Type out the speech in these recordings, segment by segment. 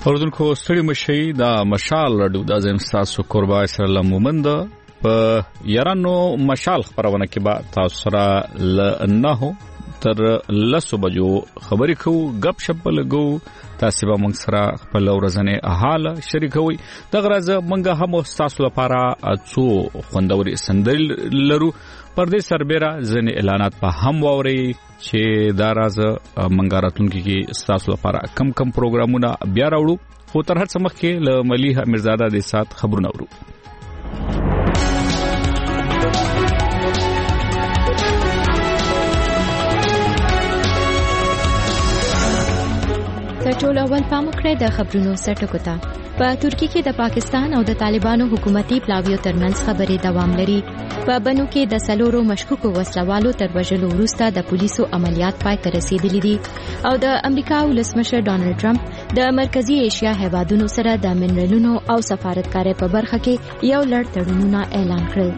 اوردونکو ستړي مشي دا مشال رادیو د ازم تاسو قربا سره مومند په یارانو مشال خبرونه کې با تاسو سره نه تر 10 بجو خبرې کوو غب شپ لګو تاسو به موږ سره خپل ورځنی حال شریکوي د غرض موږ هم تاسو لپاره څو خوندوري سندري لرو پردې سربېره ځنې اعلانات په هم ووري چې دا راز منګاراتونکو کې تاسو لپاره کم پروګرامونه بیا راوړو خو تر هر څه مخکې له مليحه مرزاده د سات خبرونه ورو ټول اول پام کړی د خبرونو سرټکو ته په ترکی کې د پاکستان او د طالبانو حکومتي پلاویو ترمنځ خبرې دوام لري په بنو کې د سلورو مشکوکو وسلوالو تر وژلو وروسته د پولیسو عملیات پای ته رسیدلي دي او د امریکا ولسمشر ډانلډ ټرمپ د مرکزی ایشیا هیوادونو سره د منرالونو او سفارتکارۍ په برخه کې یو لړ تړونونه اعلان کړل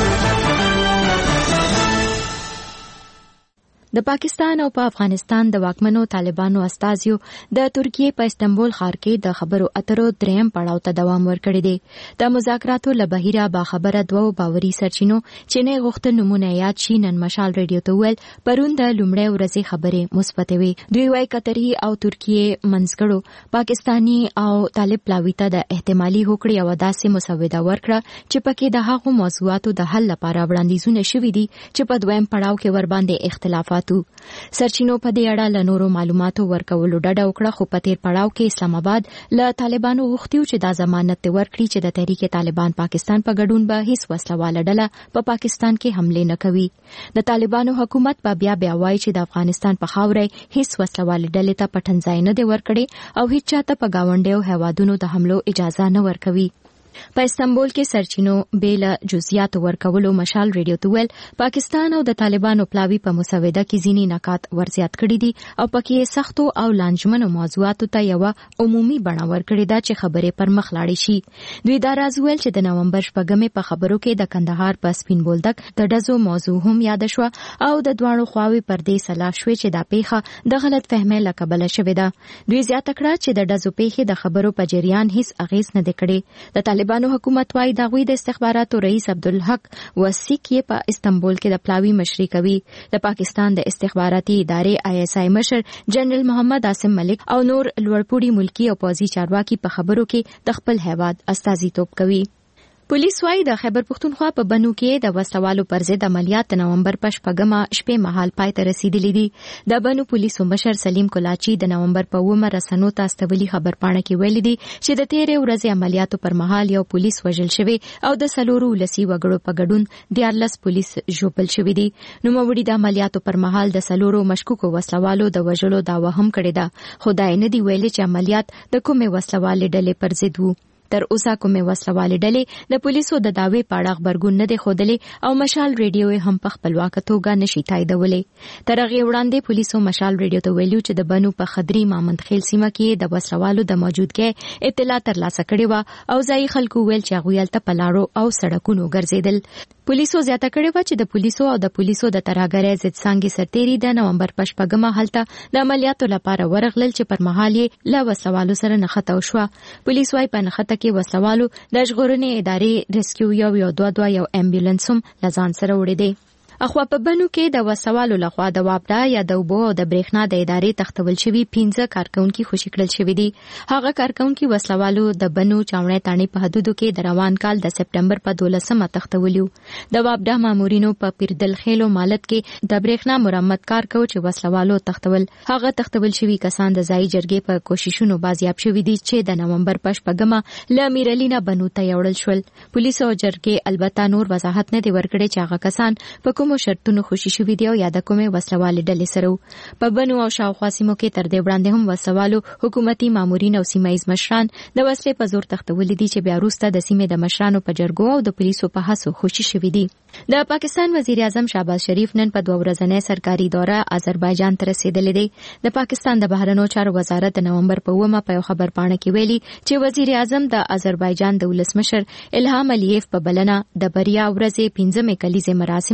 د پاکستان او په افغانستان د واکمنو طالبانو استازیو د ترکیه په استنبول ښار کې د خبرو اترو دریم پړاو ته دوام ورکړی دی د مذاکراتو له بهیره باخبره دوه باوري سرچینو چې نه غوښتل نمونه یاد شي نن مشال رادیو ته ویل پرون د لومړۍ ورځې خبرې مثبت وي دوی وايي قطري او ترکیه منځګړو پاکستانی او طالب پلاوی ته د احتمالي هوکړې او داسې مسوده ورکړه چې پکې د هغو موضوعاتو د حل لپاره وړاندیزونه شوي دي چې په دویم پړاو کې ور باندې اختلافات سرچینو په دې اړه له نورو معلوماتو ورکولو ډډه وکړه خو په تیر پړاو کې اسلام آباد له طالبانو غوښتي چې دا ضمانت ورکړي چې د تحریک طالبان پاکستان په ګډون به هیڅ وسلواله ډله په پاکستان کې حمله نه کوي د طالبانو حکومت په بیا وایي چې د افغانستان په خاوره هیڅ وسلواله ډلې ته پټنځای نه دی ورکړي او هیڅ چاته په گاونډیو هیوادونو د حملو اجازه نه ورکوي په استنبول کې سرچینو بیل جزئیات ورکولو مشال رادیو ته ویل پاکستان او د طالبانو پلاوی په مسوده کې ځینی نکات ورزیات کړي دي او پکې سختو او لانجمنو موضوعاتو ته یو عمومي بڼه ورکړي دا چې خبرې پر مخ لاړې شي دوی دا راز ویل چې د نومبر 14 په خبرو کې د کندهار په سپین بولدک د ډزو موضوع هم یاد شو او د دوانو خواوي پر دې سلاف شوې چې دا پیښه د غلط فهمۍ لکبله شوې ده دوی زیاته کړه چې د ډزو پیښې د خبرو په جریان هیڅ اغیز نه کړي د طالبانو حکومت وايي د غوي د استخباراتو رئیس عبدالحق وسیک یې په استنبول کې د پلاوی مشري کوي د پاکستان د استخباراتي ادارې ISI مشر جنرال محمد عاصم ملک او نور لوړپوړي ملکی او پوځي چارواکي په خبرو کې د خپل هیواد استازیتوب کوي پولیس وايي د خیبر پختونخوا په بنو کې د وسلوالو پر ضد عملیات د نومبر په 14 شپې مهال پای ته رسیدلي دي د بنو پولیسو مشر سلیم کولاچی د نومبر په 9 رسنو ته استولي خبرپاڼه کې ویلي دي چې د 13 ورځې عملیاتو پر مهال یو پولیس وژل شوی او د سلورو لسی وګړو په ګډون 14 پولیس ژوبل شوی دي نو موړي د عملیاتو پر مهال د سلورو مشکوکو وسلوالو د وژلو داوا هم کړې ده خدای نه دی ویلي چې عملیات د کومه وسلوالې ډلې پر ضد وو تر اوسه کومه وسلواله ډلې د پولیسو د داوی پاړه خبرګون نه دی خوده او مشال رادیو هم په خپلواک توګه نشي تاییدولې تر هغه وړاندې پولیسو مشال رادیو ته ویلو چې د بنو په خدري مامند خیل سیمه کې د وسلوالو د موجودګۍ اطلاع ترلاسه کړې و او ځای خلکو ویل چې غویلته پلاړو او سړکونو ګرځیدل پولیسو زیاته کړې و چې د پولیسو او د پولیسو د ترهګرۍ ضد څنګه سرتيري د نومبر په 14 هلته د عملیاتو لپاره ورغلل چې پر مهال یې له وسلوالو سره نښته وشو پولیس وايي په نښته کې وسلوالو د ژغورنې ادارې ریسکیو یو 2 امبولانس هم لزان سره وړي دي اخوا په بنو کې د وسوالو لخوا د وابدا یا د اوبو او د برېښنا د ادارې تختول شوی 15 کارکونکو خوشی کړل شوی دي هغه کارکونکو وسوالو د بنو چاونې تانی په حدودو کې د روان کال د سپټمبر په 12مه تختولیو د وابدا مامورینو په پیردل خېلو مالت کې د برېښنا مرمت کار کو چې وسوالو تختول هغه تختول شوی کسان د ځای جرګې په کوششونو بازیاب شوی دي چې د نومبر په 14مه ل میرلینا بنو ته یوړل شول پولیسو جرګې البته نور وضاحت نه دی ورکړي چې هغه کسان په کوم شرطونو خوشی شوی دی او یا د کومه وسلواله ډلې سره په بنو او شاوخوا سیمو کې تر دې وړاندې هم وسوالو حکومتي مامورین او سیمایي مشران د وسلې په زور تختول دي چې بیا وروسته د سیمې د مشرانو په جرګو او د پولیسو په هڅو خوشی شوی دي د پاکستان وزیر اعظم شهباز شریف نن په 2 ورځنۍ سرکاري دوره آذربایجان ته رسیدلی دی د پاکستان د بهرنیو چارو وزارت د نومبر په 9 په خبرپاڼه کې ویلي چې وزیر اعظم د آذربایجان د ولسمشر الهام الیف په بلنه د بریا ورځې 15 کلیزه مراسمو کې د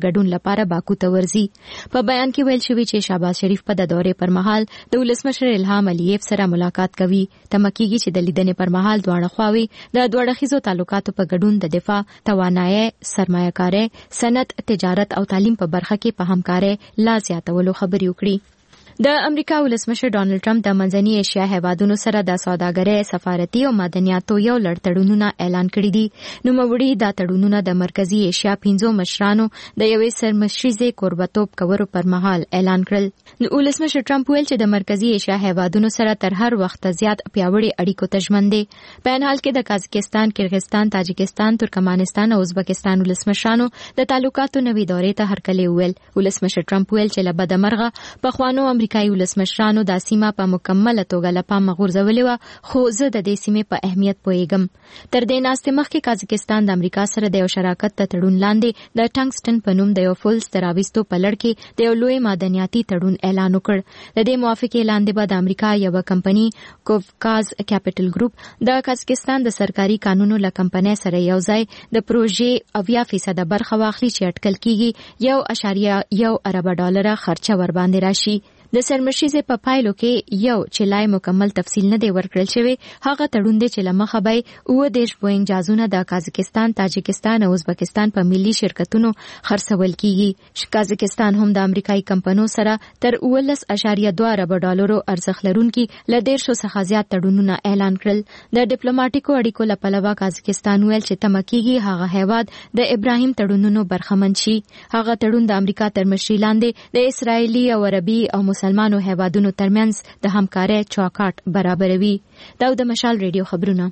د ګډون لپاره باکو ته ورځي. په بیان کې ویل شوی چې شهباز شریف په د دورې پر مهال د ولسمشر الهام علیف سره ملاقات کوي. تمکیږي چې د لیدنې پر مهال دواړه خواوې د دوه اړخیزو تعلقاتو په ګډون د دفاع، توانایي، سرمایه‌کاري، صنعت، تجارت او تعلیم په برخه کې په همکارۍ لا زیاتولو خبرې وکړي. د امریکا ولسمشر ډانلډ ټرمپ د منځنۍ ایشیا هیوادونو سره د سوداګرۍ، سفارتي او معدنیاتو یو لړ تړونونه اعلان کړي دي. نوموړي دا تړونونه د مرکزی ایشیا 15 مشرانو د یوې سرمشریزې کوربتوب کولو پر مهال اعلان کړل. ولسمشر ټرمپ ویل چې د مرکزی ایشیا هیوادونو سره تر هر وخت زیات پیاوړي اړیکو ته ژمن دي. په ان حال کې د قازقستان، کرغستان، تاجکستان، ترکمنستان او ازبکستان ولسمشرانو د تعلقاتو نوې دورې ته هرکلی ویل. ولسمشر ټرمپ ویل چې لبد مرغه په خوانو امریکایي ولسمشرانو د سیمه په مکمله توګه له پامه غورځولې وه، خو زه د دې سیمې په اهمیت پوهیږم. تر دې ناستې مخکې قازقستان د امریکا سره د یو شراکت ته تړون لاندې د ټنګسټن په نوم د یو فلز د راوستو په لړ کې د یو لوی معدنیاتي تړون اعلان وکړ. د دې موافقې لاندې به د امریکا یو کمپنی کوفکاز کیپټل ګروپ د قازقستان د سرکاري قانونو له کمپنۍ سره یو ځای د پروژې 80% برخه واخلي چې اټکل کیږي 1.1 ارب ډالر خرچه ور باندې راشي. د سرمشریزې په پایلو کې یو چې لای مکمل تفصیل نه دی ورکړل شوی، هغه تړون دی چې لمخه به 10 بوینګ جازونه د قازقستان، تاجکستان او ازبکستان په ملي شرکتونو خرڅول کیږي. قازقستان هم د امریکایي کمپنیو سره تر 19.2 ارب ډالرو ارزښت لرونکي ل 150 څخه زیات تړونونه اعلان کړل. د ډیپلوماټیکو اړیکو لپاره قازقستان ویل چې تمکیږي هغه هیواد د ابراهیم تړونونو برخمن شي. هغه تړون د امریکا تر مشرۍ لاندې د اسرایلی او عربي او مسلمانو هیوادونو ترمنځ د همکارۍ چوکاټ برابروي. دا د مشال ریډیو خبرونه.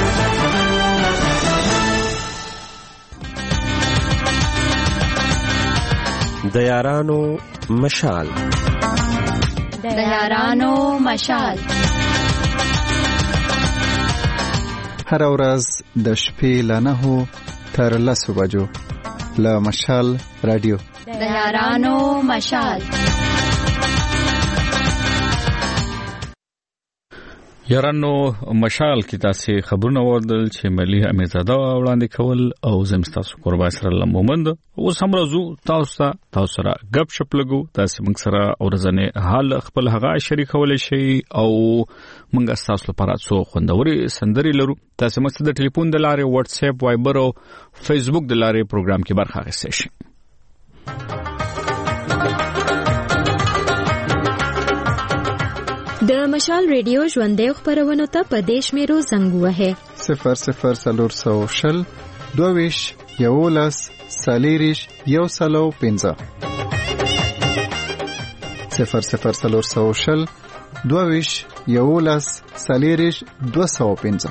د یارانو مشال. د یارانو مشال. هر ورځ د شپې له 9 تر 10 بجو له مشال رادیو. د یارانو مشال. یارانو مشال کې تاسو خبرونه وردل چې ملي امیزاده وړاندې کول او زمستاسو قربا سره لمومند او سمرزو تاسو سره غب شپ لګو تاسو موږ سره اورځنه حال خپل هغه شریکول شي او موږ تاسو لپاره څو خوندوري سندري لرو. تاسو موږ د ټلیفون د لارې واتس اپ، وایبر او فیسبوک د لارې پروګرام کې برخه اخیستئ شئ. د مشال ریډیو ژوندۍ خبرونه ته په دیش میرو زنګ وهه 00 22 11 سالیریش یو سلو 15 00 22 11 سالیریش 215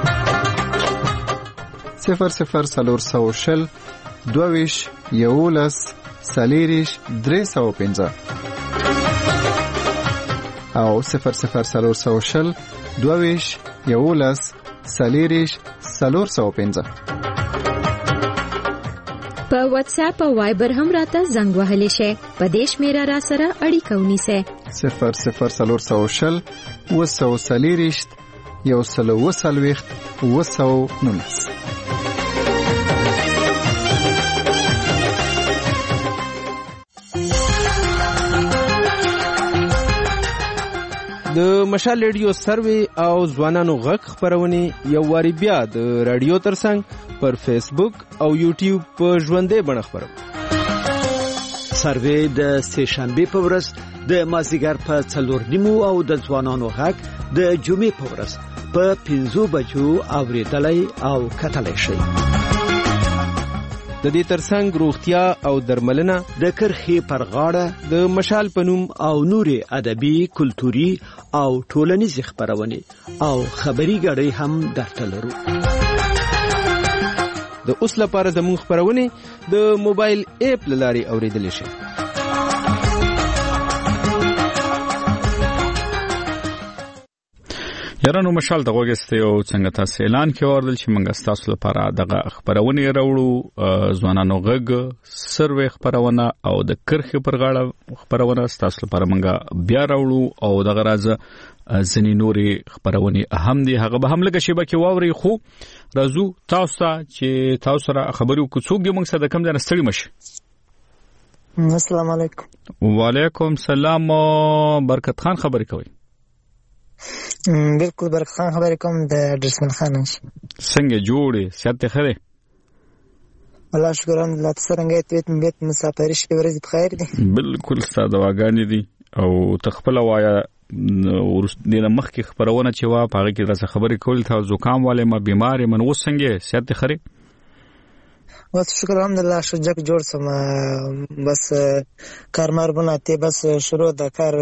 00 22 11 سالیریش 315 او 00 22 11 سالیریش 415. په واتس اپ او وایبر هم راته زنګ وهلی شي. په دیش میرا را سره اړیکه ونیسه 00 وسو سالیریش یو سلو وسلويخت وسو نونس. د مشال ریډیو سروي او ځوانانو غږ خبرونه یو واری بیا د رادیو ترڅنګ پر فیسبوک او یوټیوب په ژوندۍ بڼه خبرو. سروي د سه شنبه په ورځ د مازیګر په 4:30 او د ځوانانو غږ د جمعې په ورځ په 5 بجو اوریدلای او کتلای شي. د دې ترڅنګ روغتیا او درملنه د کرخي پر غاړه د مشال پنوم او نوري ادبي، کلتوري او ټولنیز خبرونه او خبري غړي هم درته لرو. د اوس لپاره زموږ خبرونه د موبایل اپ لاري اوریدل شي. یارانو مشال د غوګسته او څنګه تاسو اعلان کې وردل چې موږ تاسو لپاره دغه خبرونه راوړو. ځوانانو غږ سروي خبرونه او د کرخي پر غاړه خبرونه تاسو لپاره موږ بیا راوړو او دغه راز ځنی نوري خبرونه اهم دي هغه به هم لکه شیبه کې واوري. خو راځو تاسو چې تاسو سره خبرو کو څوک دی موږ سره کم ځای نستړي مشه. السلام علیکم. وعلیکم سلام. برکت خان خبرې کوي؟ بالکل برکت خان خبرې کوم د درسمن خان. څنګه جوړې صحت خره؟ الله شکر الحمدلله. څنګه بیت مسافر شي ورځ بخیر دي؟ بالکل ساده واګانی دي او تخپل وایا ورسته مخکې خبرونه چې وا پاره کې راځه خبرې کول ته زکام والے ما بیمار من اوس څنګه صحت خره؟ بس شکر الحمدلله. شجاع جوړ سم بس کارمار بناته بس شروع د کار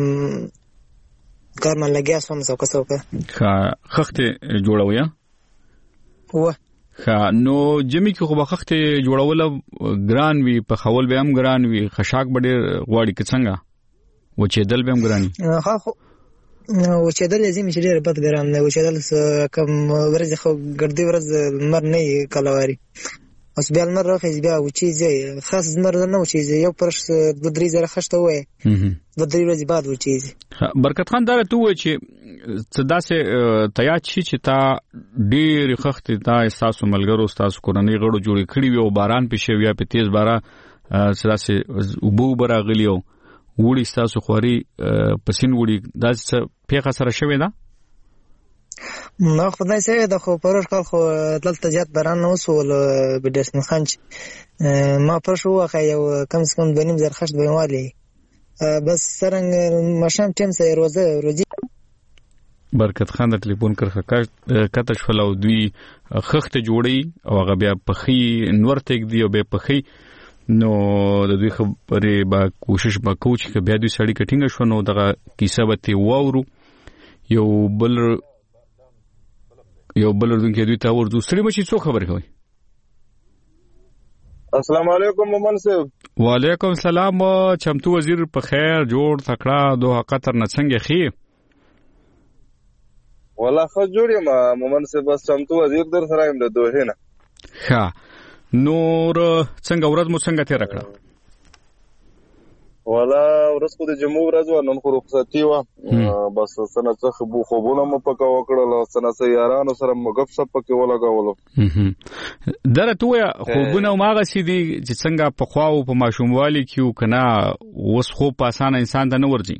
من لګیا سم څوکه خخته جوړوي و نو جمی کې خو بخخته جوړول ګران وی په خول به هم ګران وی خشاک بډې غواړي کې څنګه و چې دل به هم ګرانی خو و چې دل لازم چې ډېر بد ګران نه و چې دل کم ورځ خو ګردي ورځ مر نه کلواري اوس بیا مر راخې بیا و چې خاص مر نه و چې یو پرش د درې زره خشته وای د درې ورځې بعد و چې برکت خان دا ته و چې صدا سه تیاج شي چې تا ډېر خخت تا احساسو ملګرو تاسو کورنۍ غړو جوړې کړی وي او باران پېښې وي په تیز بارا صدا سه وبو براغلیو وړي تاسو خوري پسین وړي دا څه پیغه سره شوی دا نو خدای سره د خو پرور کال خو دلته جات باران نو وسول بدرسن خان ما پر شو خو یو کم څه کم 2.5 خشت بېوالی بس سرنګ مشام ټیم سره روزي برکت خان د ټلیفون کرخه کته شول او دوی خخت جوړي او هغه بیا پخي نور تک دی او به پخي نو د دوی خبرې با کوشش با کوچ ک بیا دوی سړی کټینګ شو نو دغه کیسه به وورو یو بل دونکو دوی ته ورځو سړي مچې څو خبر کوي. السلام علیکم مومن صاحب. وعلیکم السلام. چمتو وزیر په خیر جوړ تکړه دوه قطر نه څنګه خي والله خو جوړ یم مومن صاحب. بس چمتو وزیر در سره يم د دوه نه. ها نور څنګه ورځ مو څنګه تیر کړه؟ والله ورځ خو د جمعو ورځ و نن خو رخصتي و بس سنه څه خوبونه مو پکا وکړل سنه سه یارانو سره مو غف سپ کې ولګاولو درته ویا خوبونه ماغه سي دي چې څنګه په خواو په ماشوموالي کې کنا وس خو په اسانه انسان ته نه ورځي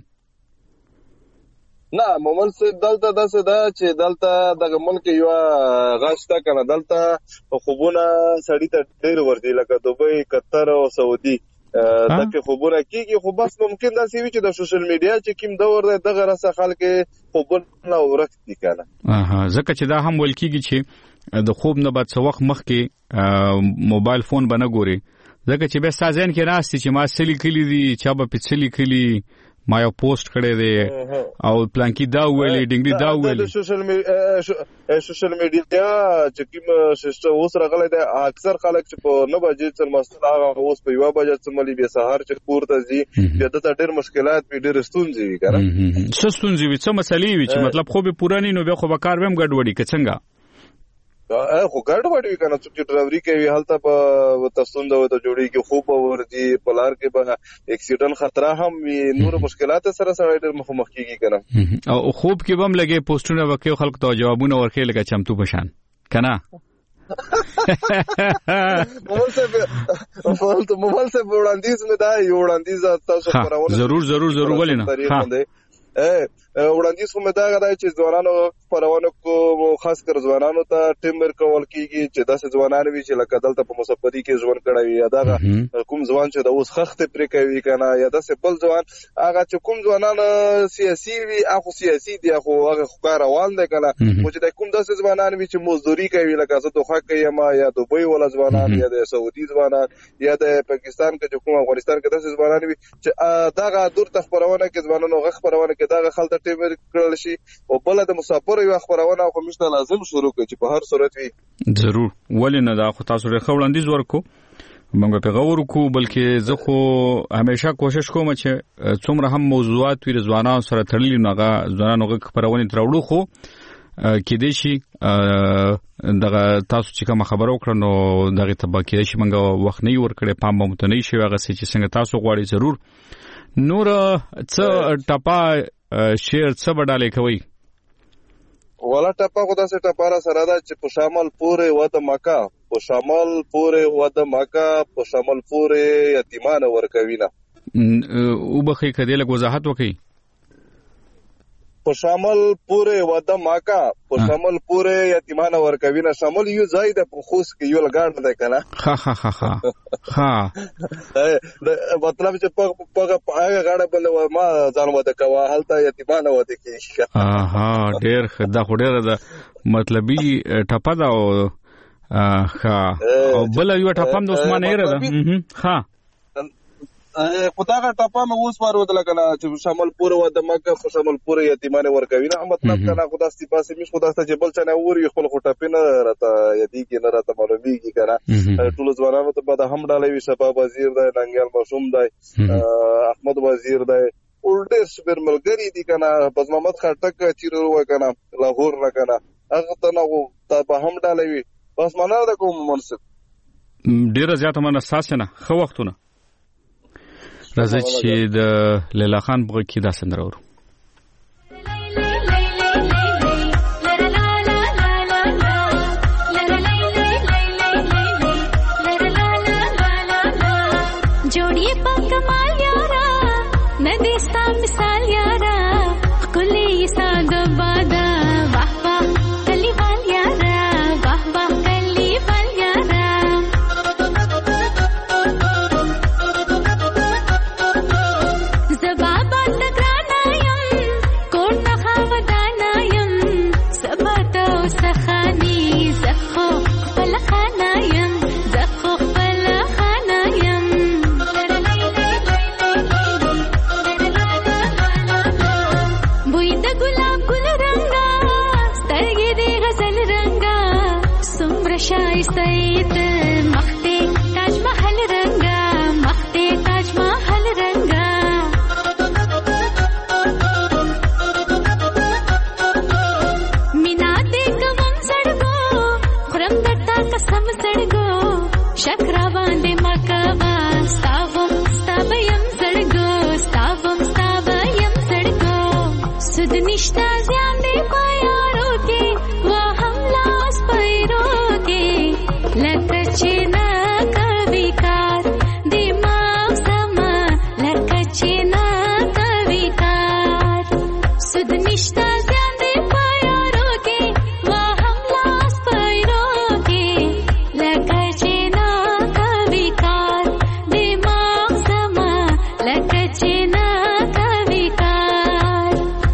نه مومن صاحب دلته داسې دا چې دلته دغه ملک یو غاشته کنه دلته خوبونه سړی ته ډېر ورځي لکه دوبۍ قطر او سعودي دغه خوبونه کیږي خو بس ممکن دا سی وی چې د سوشل میډیا چې کوم دور دی دغه راسه خلک خوبونه ورکتي کنه ځکه چې دا هم ول کیږي چې د خوب نه بعد څو وخت مخکې موبایل فون باندې ګوري ځکه چې به سازن کې راستي چې ما سلی کلی دي چا به پڅلی کلی ما یو پوسټ کړی دی او پلانکی دا ویلې ډینګلی دا ویلې سوشل میډیا چې کوم سیستم اوس راغلی دی اکثر خلک چې په 9 بجې تر مستل هغه اوس په 1 بجې سملی به سهار چې پورته ځي د ته ډېر مشکلات به ډېر ستونزې وي کنه څه ستونزې وي څه مسلې وي چې مطلب خو به پورانی نو به خو به کار ویم ګډوډي که څنګه خو ګډوډي کنه چې ډرایوري کوي هلته په تاسوند او ته جوړیږي خو په ورځي په لار کې به اکسیډنټ خطر هم نور مشکلات سره سره ډېر مخ کیږي کنه او خوب کې بم لګي پوسټونه وکي خلک ته جوابونه ورکړي لکه چمتو پشان کنه موبایل سے وړاندیز مې دا یو وړاندیز تاسو خبرونه ضرور ولینه ها وړاندیز کوم دا غواړي چې ځوانانو پرونه کو خاص کر ځوانانو ته ټیم ورکول کیږي چې داسې ځوانان وي چې لکه دلته په مسافرۍ کې ژوند کړی یا دا کوم ځوان چې د اوس خخت پرې کوي کنه یا داسې بل ځوان هغه چې کوم ځوانان سیاسي وي هغه سیاسي دي هغه ښکار روان دي کنه او چې د کوم داسې ځوانان وي چې مزدوري کوي لکه زه دوه کوي ما یا دوبۍ ولا ځوانان یا د سعودي ځوانان یا د پاکستان کې کوم افغانستان کې داسې ځوانان وي چې داغه دور تخبرونه کې ځوانانو غ خبرونه کې داغه خلک ټیم کړل شي او بل د مسافر یو خبرونه خو مشته لازم شروع کړي چې په هر صورت وي ضرور ولنه دا خو تاسو له خوړاندیز ورکو موږ په غوړ کو بلکې زه خو همیشه کوشش کوم چې څومره هم موضوعات وي ځوانانو سره تړلي نوغه ځوانانو غ خبرونه تراوړو خو کې دې شي دغه تاسو چې کوم خبرو کړنو دغه تبا کې شي موږ وخت نه ور کړې پام مو ته نه شي هغه چې څنګه تاسو غواړي ضرور نور څه ټپا شیر څه بدلې کوي ولا ټپا خو داسې ټپاره سره دا چې په شامل پورې وته مکه په شمال پورې واده مکه په شمال پورې یتیمان ورکوي نه او بخې کدی له وضاحت وکي په شمال پورې واده مکه په شمال پورې یتیمان ورکوي نه شمال یو ځای د خوست کې یو لګاډ دی کنه ها مطلب چې په هغه غاړه باندې ما ځان وته کوا هلته یتیمان وته کې ډېر خدا خډېر ده مطلبي ټپه دا او بل یو ټپم د عثمان ایره ده خداغه ټپه مې اوس ورودل کنه چې شمال پورې واده مکه په شمال پورې یتیمان ورکوي نه مطلب کنه خدا ستې پاسه مش خدا ست جبل څنګه اوري خپل خټه نه راته یدي کې نه راته معلومیږي کنه ټول ځوانانو ته بعد هم ډالې وي شباب وزیر دی ننګل مشوم دی احمد وزیر دی اولډ سپر ملګری دي کنه بس محمد خټک چیرې وای کنه لاهور نه کنه هغه ته نو ته هم ډالې وي بس مننه د کوم منصب ډیره زیاته مناساس نه خو وختونه راځي چې د لیلا خان په کې دا سندره ورو جوړي په کمال یارا نديستا مثال یارا کلی ساده بادا واه واه کلی وال یارا واه واه کلی وال یارا زبابا تکرانایم کون نخاودانایم سباتا وسخانی زخو خپل خانایم زخو خپل خانایم بوی د ګلاب ګل رنگا سترګې د غزل رنگا سمر شایسته مخته تاج محل رنگا مخته تاج محل رنگا مینا دې کوم سړګو خرم درتا قسم سړګو شکر باندې مکوا ستاوم ستابیم سړګو ستاوم ستابیم سړګو سود نشتا زیان دې پایارو کې وا هم لاس پیرو کې لکه چې نا کوي کار دماغ سما لکه چې نا کوي کار سود نشتا زیان دې پایارو کې وا هم لاس پیرو کې لکه چې نا کوي کار دماغ سما لکه چې نا کوي کار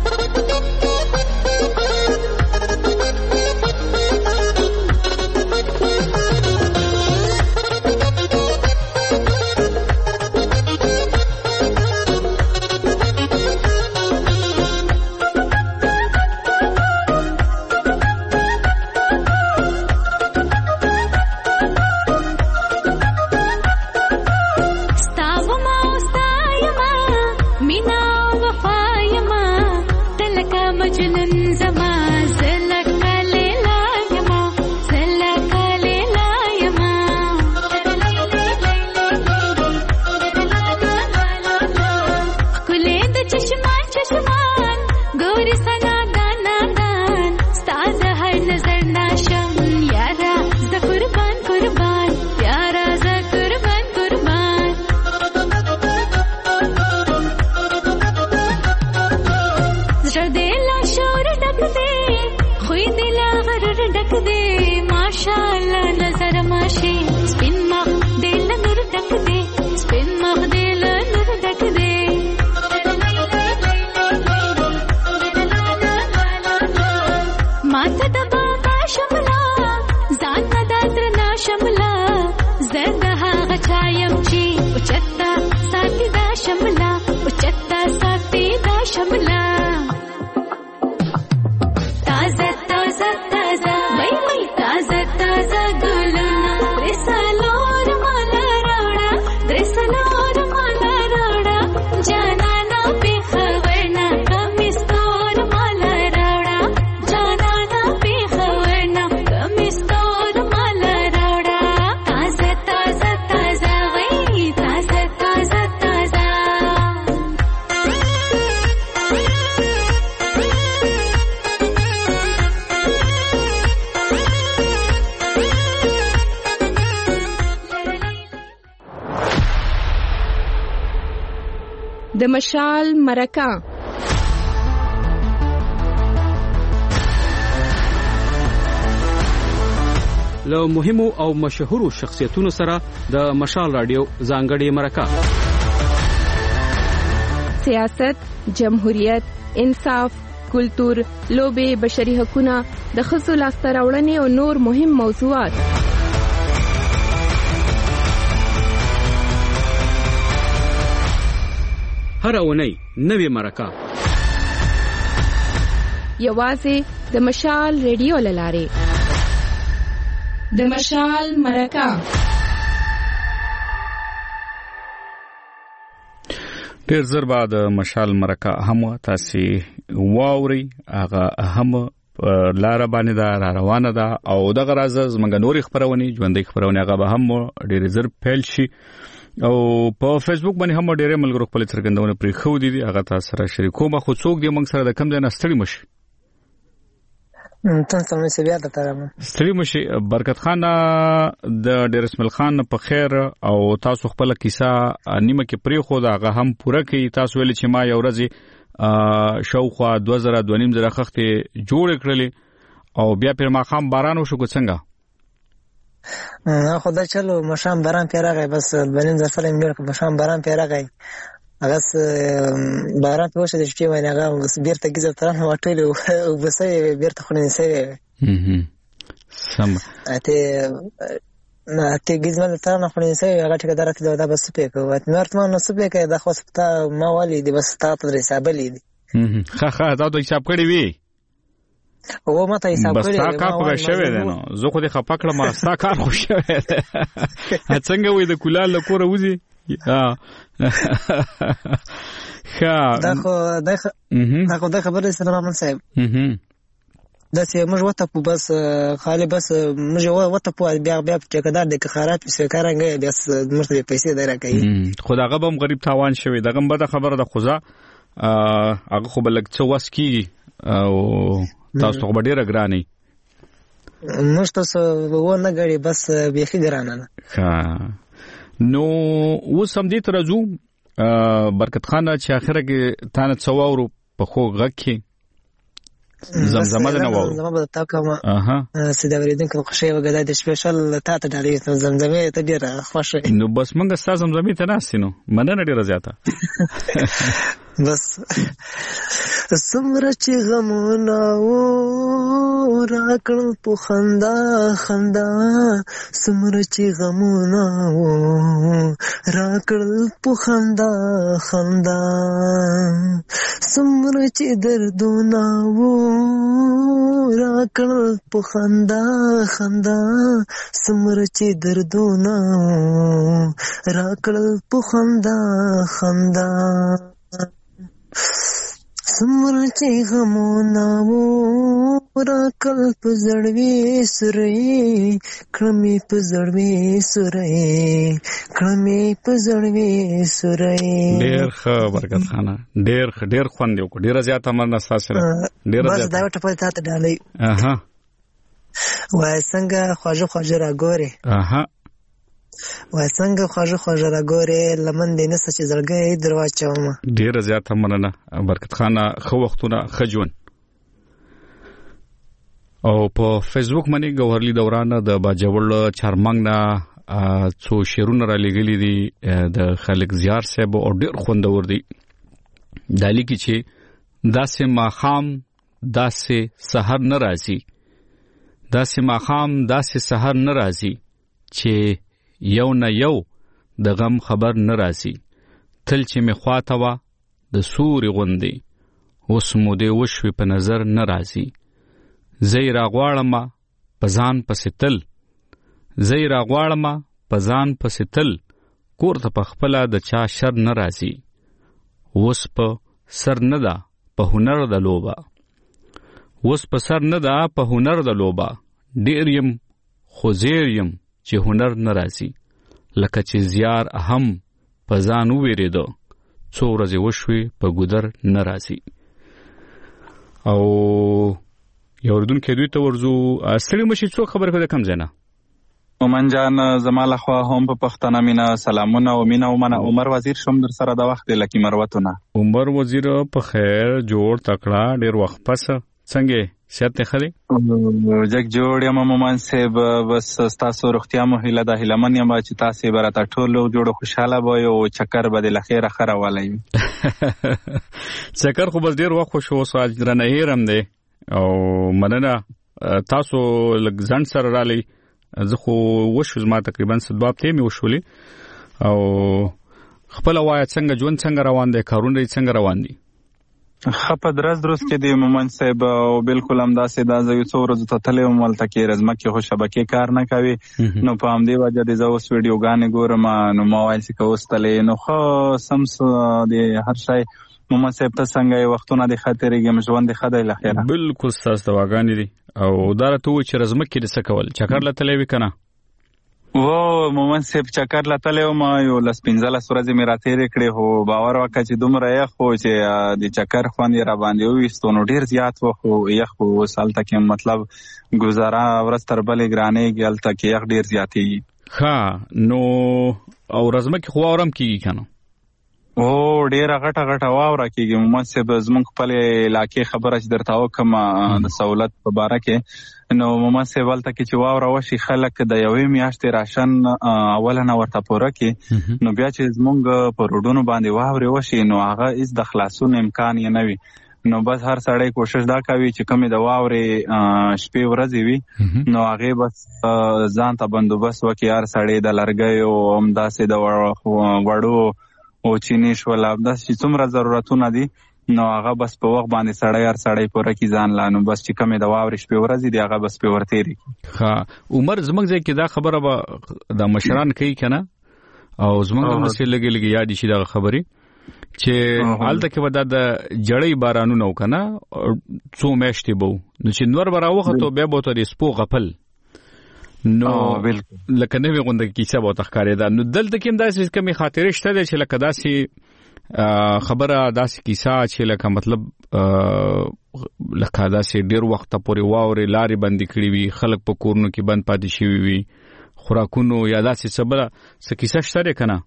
ستاوما ستایما مینا وفایما تلکا مجنون زما زلکا لیلایما زلکا لیلایما کله د چشمان چشمان ګوري سنا دانا دان ستاز هر نظر ناشم یارا ز قربان قربان یارا ز قربان قربان زړه دې لا شور ډک دې خوې دې لا غرر ډک دې ماشاءالله نظر ماشي سپین مخ دې له نور ډک دې سپین مخ دې له نور ډک دې ماته د بابا شملا ځان نه داتر نا شملا زنده هغه چایم چې اوچتا ساتي دا شملا اوچتا ساتي دا شملا تازه تازه تازه وای وای تازه تازه ګلونه درسلور مالا راوړه درسلور مالا راوړه جانانا په خبرنا کمستور مالا راوړه جانانا په خبرنا کمستور مالا راوړه تازه تازه تازه وای تازه تازه تازه د مشال مرکه. له مهمو او مشهورو شخصیتونو سره د مشال رادیو ځانګړې مرکه. سیاست، جمهوریت، انصاف، کلتور، لوبې، بشري حقوقونه، د ښځو لاسته راوړنې او نور مهم موضوعات. هر اونۍ نوې مرکه یوازې د مشال ریډیو لاره. د مشال مرکه. ډیر زر بعد مشال مرکه هم تاسو واوري هغه هم لار باندې دا روانه ده او دغه راز زمونږ نوري خبرونه ژوندۍ خبرونه هغه به هم ډیر زر پیل شي او په فیسبوک باندې هم ډیر ملګرو خپل څرګندونه پرې خو دي هغه تاسو سره شریکوم. خو څوک دی موږ سره د کم ځای نه ستړي مشي تاسو مې بیا د ترامه ستړي مشي. برکت خان د ډیر اسماعیل خان په خیر او تاسو خپل کیسه نیمه کې پرې خو دا هغه هم پوره کوي. تاسو ویل چې ما یو ورځ شاوخوا 2002 خخته جوړ کړلې او بیا پر ما خام باران وشو کو څنګه خدا چلو مشام باران پیراغی بس بنین زفر امیر مشام باران پیراغی اغاس باران پیوشه دشتی وین اغا بیرتا گیزر تران واتویل و بسای بیرتا خونین سوی سم ته گیزمن تران خونین سوی اغا چکا دارتی دا بس سپیک و اتمارتمان سپیک دا خواست تا موالی دی بس تا تدر حسابلی دی خا دا تو حساب کړی وی او ما ته حساب کړی بس تا کار خو شوی دی نو زه خو دې خپه کړم ما ستا کار خو شوی دی څنګه وې د کولال له کوره وځي دا خو دا خبره سره رحمان صاحب دا چې موږ وته په بس خالی بس موږ وته په بیا ټیکدار د خراب سکارنګ بیا مرته پیسې درا کوي خدای غبم غریب تاوان شوی دغه بده خبره د خوځه هغه خو بلک څه واس کی او تاسو خو ډیره ګرانی موږ تاسو و نه غړي بس بيخي ګرانه نو وسم دې ترځو برکت خان چې اخره کې تانه څواورو په خو غکه زمزمه نه وو زمزمه تا کومه سیده وریدونکو خوشي وګدا د سپیشل تا ته ډالې زمزمه ته ډیره خوشي نو بس موږ ستاسو زمزمه ته ناسینو مننه ډیره زیاته بس سمره چې غمونه و راکړ په خندا خندا سمره چې غمونه و راکړ په خندا خندا سمره چې دردونه و راکړ په خندا خندا سمره چې دردونه راکړ په خندا خندا سمره چې غمونه و راکړ په زړوي سورې کړمې په زړوي سورې کړمې په زړوي سورې. ډېر ښه برکت خانه ډېر خوند یو ډېر زیاته مننه تاسو سره ډېر زیاته بس دا ټپ ته ډالې وای څنګه خواجه راګوري وای څنګه خواجه راګوري لمن دې نس چې زړګې درواچوم. ډېر زیاته مننه برکت خانه خو وختونه خجون او په فیسبوک باندې ګوهرلی دوران د باجوړ چارمنګ نه څو شیرونه را لګلې دي د خالق زیار صاحب او ډېر خوندور دي دالی کی چې داسې ماخام داسې سحر ناراضي داسې ماخام داسې سحر ناراضي چې یو نه یو د غم خبر ناراضي تل چې می خواته وا د سوري غوندي اوس مو دې وشوي په نظر ناراضي زیرا غواړم پزان پستل زیرا غواړم پزان پستل کوړه په خپل د چا شر ناراضي اوس په سر نه ده په هنر د لوبا اوس په سر نه ده په هنر د لوبا ډیر يم خو زیر يم چې هنر ناراضي لکه چې زیار هم پزان وېریدو څو ورځې وشوي په ګودر ناراضي او یوردون کې دوی ته ورزو ستړي مشي څو خبره کوي کم زنه مومن جان زماله خو هم په پښتنه مینا سلامونه او مینا ومنه. عمر وزیر شوم در سره د وخت لکه مروتونه. عمر وزیر په خیر جوړ تکړه ډیر وخت پس څنګه سیاته خلی جګ جوړ یم مومن صاحب. بس تاسو روغتیا مو هیله ده هیلمن یم چې تاسو برته ټول جوړ خوشاله وای او چکر به د لخيره خره ولای. چکر خو بس ډیر وخت شو ساج درنه هیرم دی او مننه تاسو لږ ځان سره رالي. زه خو وشو زما تقریبا سبب ته می وشولې او خپل وای څنګه ژوند څنګه روان دی کارونه څنګه روان دي. خپه درز کې دی مومن صاحب او بالکل هم داسې دا زه یو څو ورځې ته تلې وم ولته کې رزمکه خو شبکې کار نه کوي نو په همدې وجه د زه اوس ویډیوګانې ګورم نو موبایل چې کوس تلې نو خو سمس د هر شی مومن صاحب ته څنګه وختونه د خاطرېږم ژوند د خدای لخيره بالکل تاسو دواګانې دي او دا راته چې رزمکه د څه کول چکر لته وی کنه و مومن صاحب چکر لته ما یو لس 15 ورځې مې راتېرې کړې هو باور وکړه چې دومره یخ خو چې د چکر خوند را باندې وېستو نو ډیر زیات و خو یخ خو سالته کې مطلب گزاره ورځ تر بلې ګرانې ګلته کې یخ ډیر زیاتې ها نو او رزمکه خو اورم کیږي کنه او ډیر غټه واوره کیږي مومن صاحب زمونږ خپل علاقې خبره چې درته وکم د سہولت په باره کې نو مومن صاحب ولته کې چې واوره وشي خلک د یوې میاشتې راشن اولنه ورته پوره کې نو بیا چې زمونږ په روډونو باندې واوره وشي نو هغه هیڅ د خلاصون امکان یې نه وي نو بس هر سړی کوشش دا کوي چې کمی د واورې شپې ورځې وي نو هغه بس ځان ته بندوبست وکړي هر سړی د لرګي او همداسې د وړو او چینی شول د څومره ضرورتونه دي نو هغه بس په وخت باندې سړی پوره کی ځان لانو بس چې کمې د واورې شپې ورځې دی هغه بس په ورتېری. ها عمر زمنګ ځکه دا خبره به د مشران کوي کنه او زمنګ مسله لګي یاد شي دا خبري چې حالت کې ودا د جړې بارانونه وکنه څو میاشتې بو نو چې نور براوخه ته به بوته د سپو غپل نو لکه نوې غونډه کیسه به تخکارې ده نو دلته کې داسې کمی خاطرې شته چې لکه داسې خبره داسې کیسه چې لکه مطلب لکه داسې ډیر وخت پورې واورې لارې بندې کړې وي خلک په کورونو کې بند پاتې شوي وي خوراکونو یا داسې څه کیسه شته کنه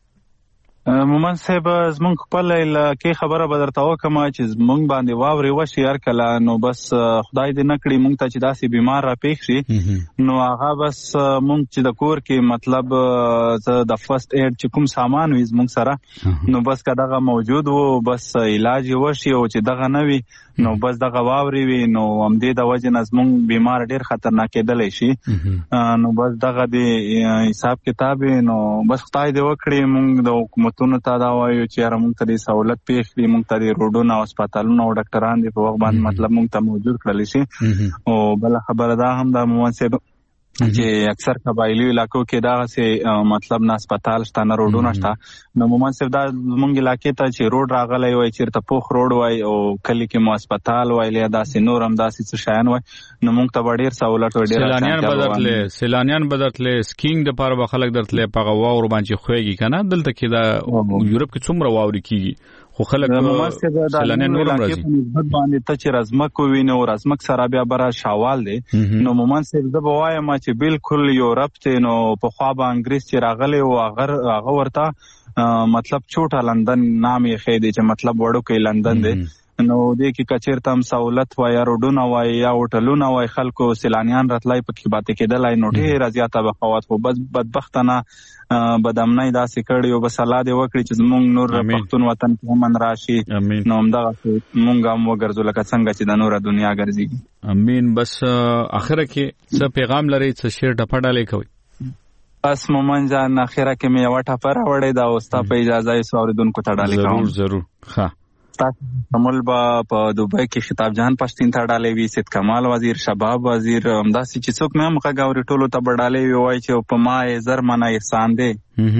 مومن صاحب زمونږ خپل علاقې خبره به درته وکړم چې زمونږ باندې واورې وشي هر کله نو بس خدای دې نه کړي مونږ ته چې داسې بیمار راپېښ شي نو هغه بس مونږ چې د کور کې مطلب د فرست ایډ چې کوم سامان وي زمونږ سره نو بس که دغه موجود وو بس علاج وشي او چې دغه نه وي نو بس دغه واورې وي نو همدې د وجې نه زمونږ بیمار ډېر خطرناک کېدلی شي نو بس دغه د حساب کتاب نو بس خدای دې وکړي مونږ د حکومتونو ته دا وایو چې یاره مونږ ته د سہولت پېښ کړي مونږ ته د روډونه او هسپتالونه او ډاکټران دې په وخت باندې مطلب مونږ ته موجود کړلی شي او بله خبره دا هم د مومن صاحب چې اکثر قبایلی علاقو کې دا سه مطلب نه هسپتال شته نه روډونه شته نو مومن صاحب دا زمونږ علاقې ته چې روډ راغلی وای چیرته پوخ روډ وای او کلی کې مو هسپتال وای یا داسې نور هم داسې څه شیان وای نو موږ ته ډېر سہولت وای ډېر سیلانیان بدرتلې سکینګ د پاره به خلک درتلې پغه واور باندې خوېږي کنه دلته کې دا یورپ کې څومره واوري کیږي خو خلک سیلانیان نور هم راځي نسبت باندې ته چې رزمک ویني او رزمک سره بیا برا شاوال دی نو مومن صاحب د بوایم چې بالکل یورپ ته نو په خوا به انګریز چې راغلی او هغه ورته مطلب چوټه لندن نام یې خېدی چې مطلب وړو کې لندن دی نو دې کې کچیرته هم سہولت وای روډونه وای یا هوټلونه وای خلکو سیلانیان راتلای پکې باندې کېدلای نو ډېر زیاته بخوات خو بس بدبختانه بدامنۍ داسې کړي او بس الله دې وکړي چې زمونږ نور پښتون وطن کې هم راشي نو همدغه مونږ هم وګرځو لکه څنګه چې د نوره دنیا ګرځي امین. بس اخره کې څه پیغام لري څه شعر ټپډالې کوي بس مومن جان اخره کې مې یو ټپه راوړې دا اوستا په اجازه یې اوریدونکو ته ډالې کوم. ضرور ښه تمول با په دوبۍ کې خطاب جان پښتين ته ډالې وی سید کمال وزیر شباب وزیر همداسې چې څوک مې مخه غاوري ټولو ته ډالې وای چې په ما یې زر منه احسان دی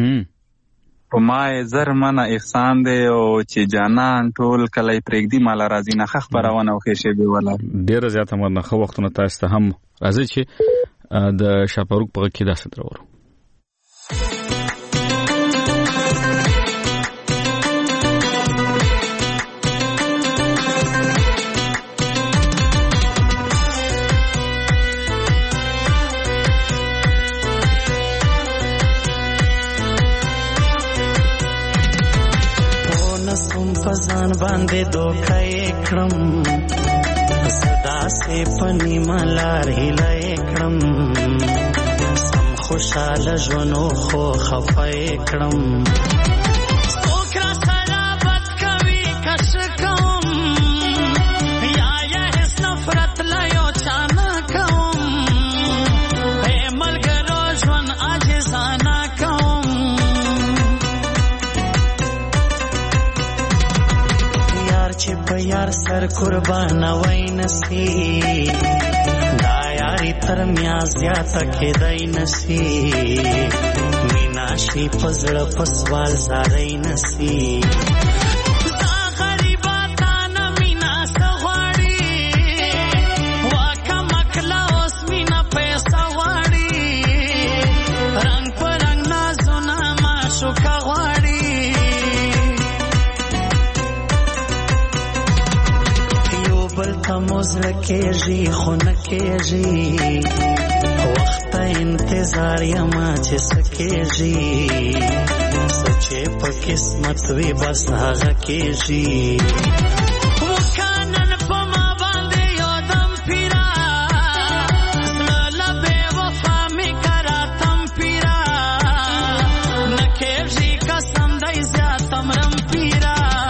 په ما یې زر منه احسان دی او چې جانان ټول کله پرېږدي مال راځي نه خبرونه او خېشه به ولا ډېر زیاته مرنه خو وختونه تاسو ته هم راځي چې د شاپروک په کې داسې درورو ځان باندې دوکه کړم صدا سه پنی ملار هله کړم سم خوشاله ژوند خو خفه کړم څوک را سره بد کوي کش کوم یا هیڅ نفرت لا یو چانه کوم هی ملګرو ژوند عاجزانه کوم یار چې په یار سر قربان وای نسی دا یاری تر میا زیاته کېدای نسی مینا شي پزړه پسوال زارای نسی دا غریبا تانا مینا سغواړي واکه مکلا اوس مینا پیسې غواړي رنگ پر رنگ نازونه ما شوکا غواړي بلتا موزر کېږي خو نه کېږي وخت انتظار یما چې سکېږي سچې په قسمت وي بس هغه کېږي وکانن په ما باندې یو دم پیرا لبه وفا می کراتم پیرا نه کېږي قسم دای زیاتم رم پیرا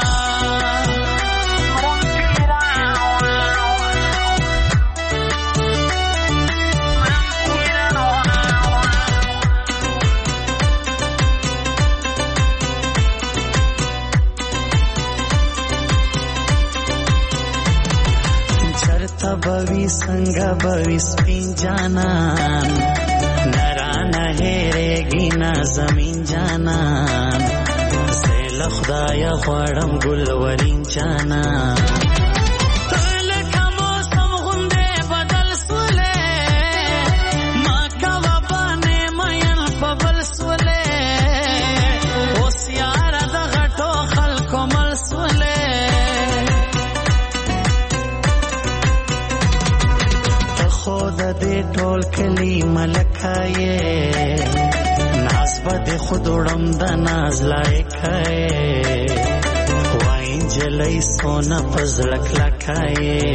بوی څنګه بوی سپین جانان نرانه هېرېږي نه زمین جانان زه له خدایه غواړم ګلورین جانان ته لکه موسم غوندې بدل سولې ما کوه بانې مین په بل سولې اوس یاره د غټو خلکو مل سولې خود دې ټول کلی ملکایې ناز به خود وړم د ناز لایکایې وای انجلۍ سونه پزړه کلکایې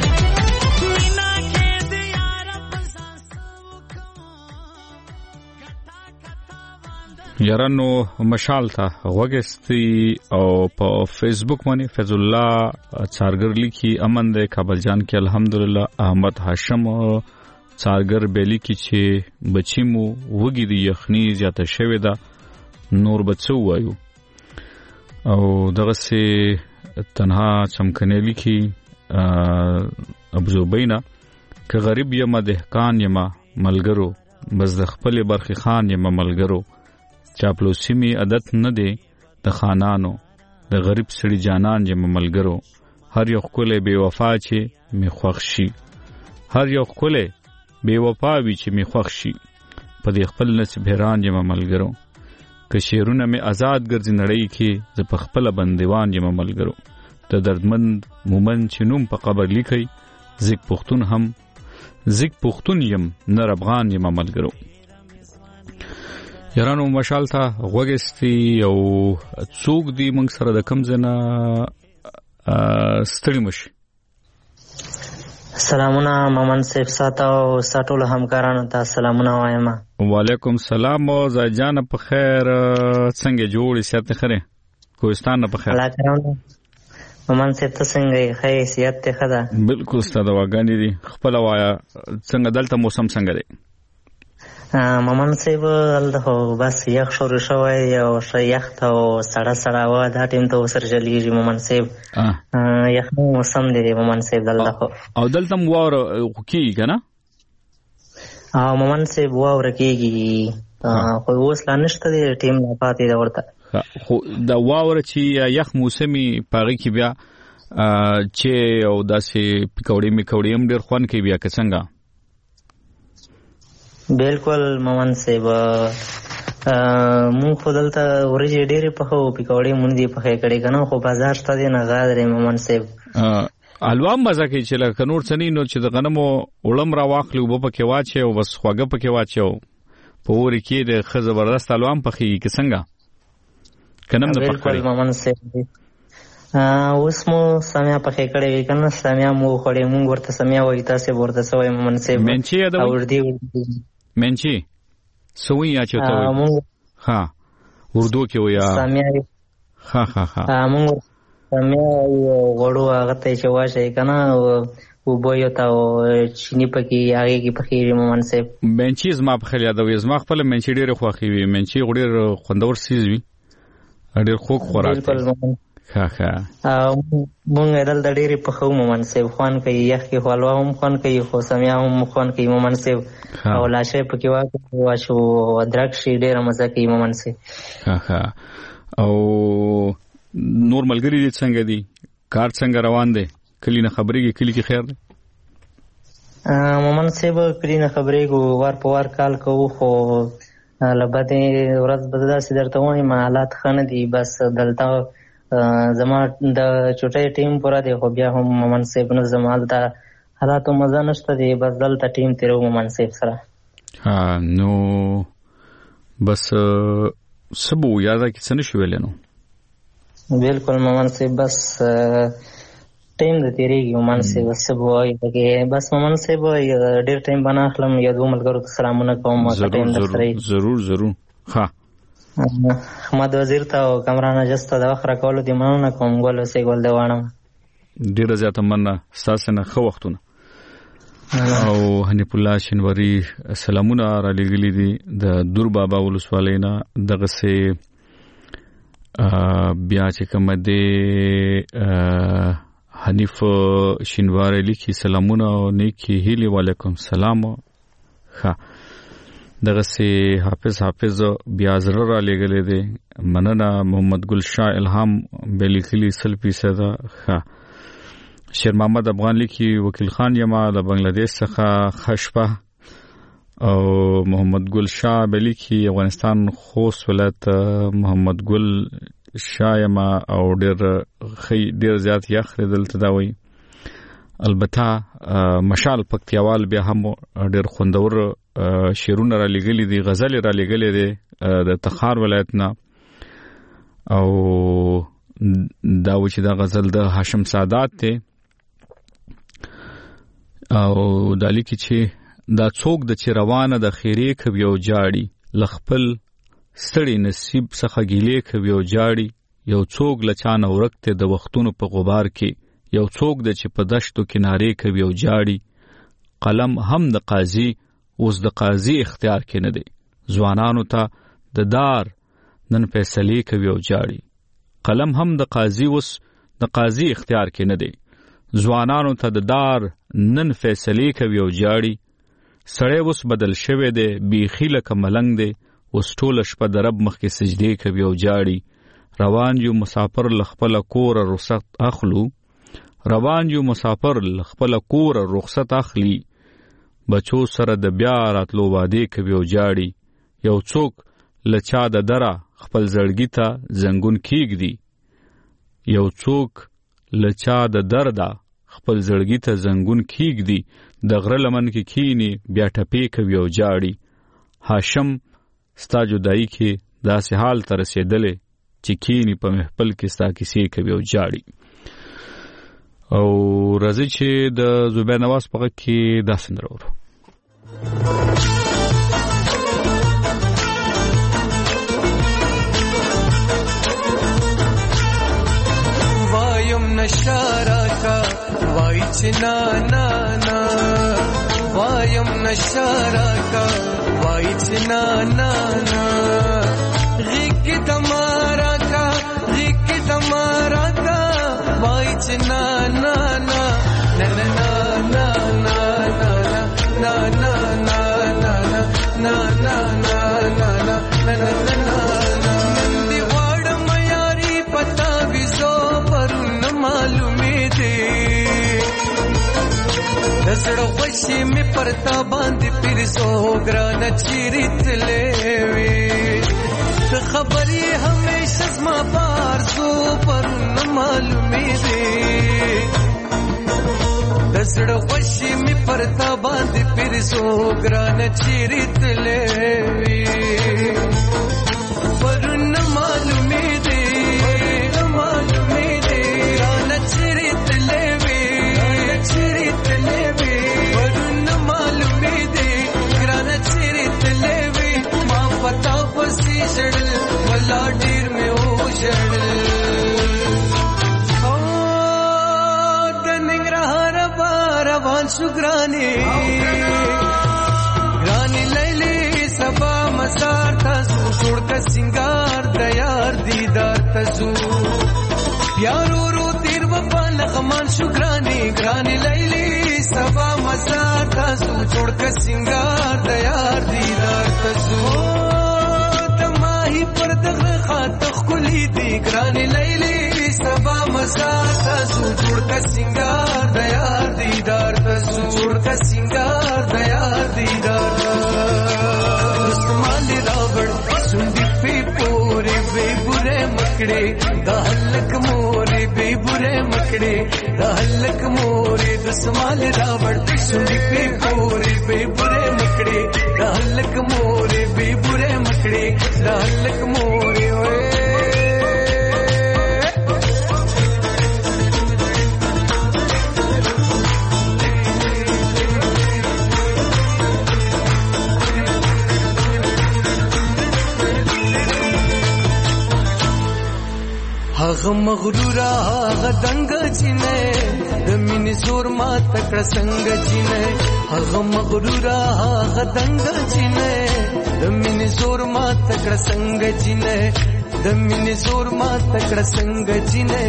یارانو مشال ته غوګستی او په فیسبوک باندې فیض الله چارګر لیکي امن د کابل جان کې الحمدلله احمد هاشم چارګر بیلی کې چې بچیمو وګي د یخنی زیاته شوې ده نور بچو وایو او دغه سي تنها چمکنه لیکي ابو زبینا که غریب یم دهقان یم ملګرو بس د خپل برخي خان یم ملګرو چاپلوسی می عادت نه دی د خانانو د غریب سړي جانان یم ملګرو هر یو خپل بے وفا چې می خوښ شي هر یو خپل بے وفا وی چې می خوښ شي په دې خپل نصیب حیران یم ملګرو که شیرونه می آزاد ګرځي نړۍ کې ز په خپل بندیوان یم ملګرو د دردمند مومن چې نوم په قبر لیکي زیک پختون هم زیک پختون یم نر افغان یم ملګرو یارانو مشال ته غوګستی او څوک دی موږ سره د کم زنه ستړي مشي سلامونه ممن صاحب ساته او ساتول همکارانو ته سلامونه وایم وعلیکم سلام او زاجان په خیر څنګه جوړی سیات خره کوهستان په خیر الله کرام ممن صاحب ته څنګه حیثیت ته خدا بالکل ستاسو واګانی دي خپل وایا څنګه دلته موسم څنګه دی ممن صاحب دلته بس یخ شروع شوی او یخ ته سړه سړه وا دا ټیم ته وسر جلیږي ممن صاحب یخ موسم دی ممن صاحب دلته او دلته وور کیږي کنه ممن صاحب وور کیږي خو اوس لا نشته دی ټیم نه پاتې دا ورته خو دا وور چې یخ موسمي پاږي کې بیا چې او داسې پکوړې میکوړې هم ډېر خوان کې بیا که څنګه بالکل ممن صاحب مونږ خو دلته ورځې ډېرې پخو پکوړې مونږ دې پخې کړې که نه خو بازار شته دی نه غادرې ممن صاحب حلوا هم مزه کوي چې لکه نور څه نه نو چې د غنمو وړم راواخلي اوبه پکې واچوي او بس خواږه پکې واچوي په اورې کې د ښه زبردست حلوا هم پخېږي که څنګه که نه هم د پخ کړې ممن صاحب اوس مو سمیا پخې کړې وي کنه سمیا مو خوړې مونږ ورته سمیا وایي تاسو ورته سوې منصب منچي دا وردی منچي سوي یا چته وي ها اردو کې ویا سمیا ها ها ها مونږ سمیا غړو هغه ته چې واشه کنه او بویو تا چینی پکې هغه کې پخې منصب منچي زما په خیال یادوي زما خپل منچي ډېر خوخي وي منچي ډېر خوندور سیز وي ډېر خوږ خوراک ها ها مونږ دل د ډېری په خو منصب خوان کوي یخ کې حلوا هم خوان کوي خو سمیا هم خوان کوي منصب او لاشه پکې واچو ادرک شي ډېر مزه کوي منصب ها ها او نور ملګری دې څنګه دي کار څنګه روان دي کلی نه خبرېږي کلی کې خیر دی منصب کلی نه خبرېږو وار په وار کال کوو خو لبدې ورځ به داسې درته وایم حالات ښه نه دي بس دلته زما د چوټۍ ټیم پوره دی خو بیا هم منصب نه زما هلته حالاتو مزه نشته دی بس دلته ټیم تېرو منصب سره ها نو بس څه به یاده کې څه نه شو ویلی نو بالکل منصب بس ټیم د تېرېږي منصب څه به وایي پکې بس منصب ډېر ټیم به نه اخلم یا دوه ملګرو ته سلامونه کوم ضرور ښه احمد وزیر ته او کمران اجز ته د وخت راکولو دې مننه کوم ګل اوسې ګل د واڼم ډېره زیاته مننه ستاسې نه ښه وختونه او حنیف الله شینواري سلامونه رالیږلي دي د دور بابا ولسوالۍ نه دغسې بیا چې کومه دی حنیف شینواري لیکي سلامونه او نیکي هیلې وعلیکم سلام ښه دغسې حافظ بیا زړه را لېږلی دی مننه محمد ګل شاه الهام بیا لیکلي 100% ښه شیر محمد افغان لیکي وکیل خان یما د بنگلادیش څخه ښه شپه او محمد ګل شاه بیا لیکي افغانستان خوست ولایت محمد ګل شاه یما او ډېر زیات یخ دی دلته دا وایي البته مشال پکتیاوال بیا هم ډېر خوندور شعرونه را لېږلي دي غزلې را لېږلې دي د تخار ولایت نه او دا و چې دا غزل د هاشم سادات دی او دا لیکي چې دا څوک د چې روانه د خیرې کوي او جاړي له خپل ستړي نصیب څخه ګیلې کوي او جاړي یو څوک له چا نه ورک دی د وختونو په غبار کې یو څوک د چې په دشتو کنارې کوي او جاړي قلم هم د قاضي اوس د قاضي اختیار کې نه دی ځوانانو ته د دار نن فیصلې کوي او جاړي قلم هم د قاضي اوس د قاضي اختیار کې نه دی ځوانانو ته د دار نن فیصلې کوي او جاړي سړی اوس بدل شوی دی بیخي لکه ملنګ دی اوس ټوله شپه د رب مخکې سجدې کوي او جاړي روان یو مسافر له خپله کوره رخصت اخلو بچو سره د بیا راتلو وعدې کوي او جاړي یو څوک له چا د دره خپل زړګي ته زنګون کېږدي یو څوک له چا د درده خپل زړګي ته زنګون کېږدي د غره لمن کې کینی بیا ټپې کوي او جاړي هاشم ستا جدایي کې داسې حال ته رسېدلې چې کینی په محفل کې ستا کیسې کوي او جاړي او راځي چې د زبیر نواز په غږ کې دا سندره اورو وایم نشارا کا وای چې نا نا نا وایم نشارا کا وای چې نا نا نا غیق تمہارا کا وای چې نا نا نا نا نا نا نا نا نا نا نا نا نا نا نا دی واړم یاري پتا وزو پر نه معلومې دي دسړو خوشي می پرتا باندې پیرزو ګران چیرتلې وي خبري همیشه زما بارزو پر نه معلومې دي دسړو خوشي می پرتا باندې پیرزو ګران چیرتلې وي پر نه معلومې دي شړل ولا ډیر مې او شړل او د ننګرهار روان شو ګرانې لیلی سبا مسار تاسو جوړ کا سنگار د یار دیدار تاسو یارو رو تیر وفا لغمان شو ګرانی لیلی سبا مسار تاسو جوړ کا سنگار د یار دیدار تاسو د ماهی پر دغه خاط خلی دی ګرانی لیلی سبا مسار تاسو جوړ کا سنگار د یار دیدار تاسو جوړ کا سنگار د یار دیدار استعمال راوړ سندې په پورې به بره مکړې د هلک مورې به بره مکړې د هلک مورې د استعمال راوړ سندې په پورې به بره مکړې د هلک مورې به بره مکړې د هلک مورې هغه مغرورا هغه دنګ چینه د مینې زور ما تکړه څنګه چینه هغه مغرورا هغه دنګ چینه د مینې زور ما تکړه څنګه چینه د مینې زور ما تکړه څنګه چینه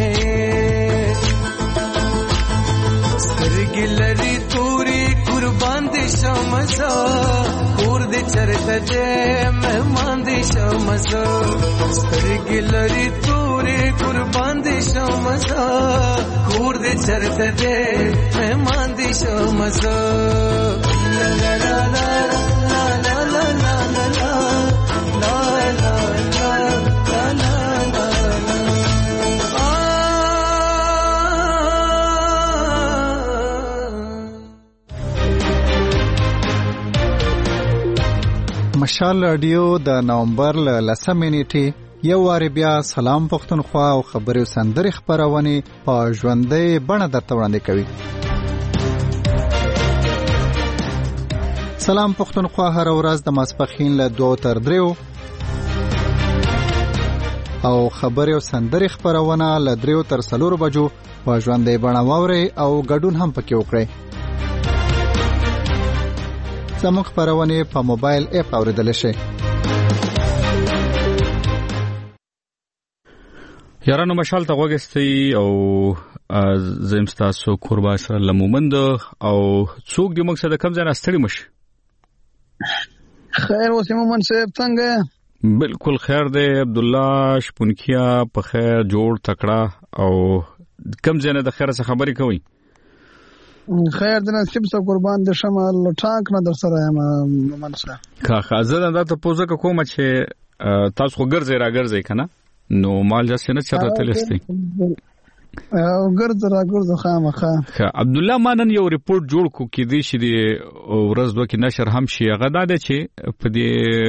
سترګې لري توري قربان دي شمسا کور دې چرته دې مهمان دي شمسا سترګې لري توري قربان دي شمسا کور دې چرته دې مهمان دي شمسا لا لا لا لا لا لا لا لا لا لا مشال رادیو د نومبر ل 10 نیټه یو واری بیا سلام پښتونخوا او خبري سندري خبرونه په ژوندۍ بڼه درته وړاندې کوي. سلام پښتونخوا هر ورځ د ماسپخین له 2 تر 3 او خبري سندري خبرونه له 3 تر 4 بجو په ژوندۍ بڼه واوري او ګډون هم پکې وکړي. زموږ خبرونه په موبایل اپ اوریدل شي. یارانو مشال ته وګستي او زمستاسو قربا سره لمومند او څوک د مقصد کم ځای استړي مش خیر اوسې مومن صاحب څنګه بالکل خیر دی عبد الله شپونکیا په خیر جوړ تکړه او کم ځای نه د خیر څخه خبرې کوي خیر د نصیب سره قربان د شمال ټانک نه در سره یم مومن صاحب کا زه دا ته پوزه کوم چې تاسو ګرځي را ګرځي کنه نو مال جاسه نه چرته تلستی او ګرځ را ګرځ خامخه عبد الله مانن یو ریپورت جوړ کو کې دی چې ورځ دوه کې نشر هم شي غدا ده چې په دې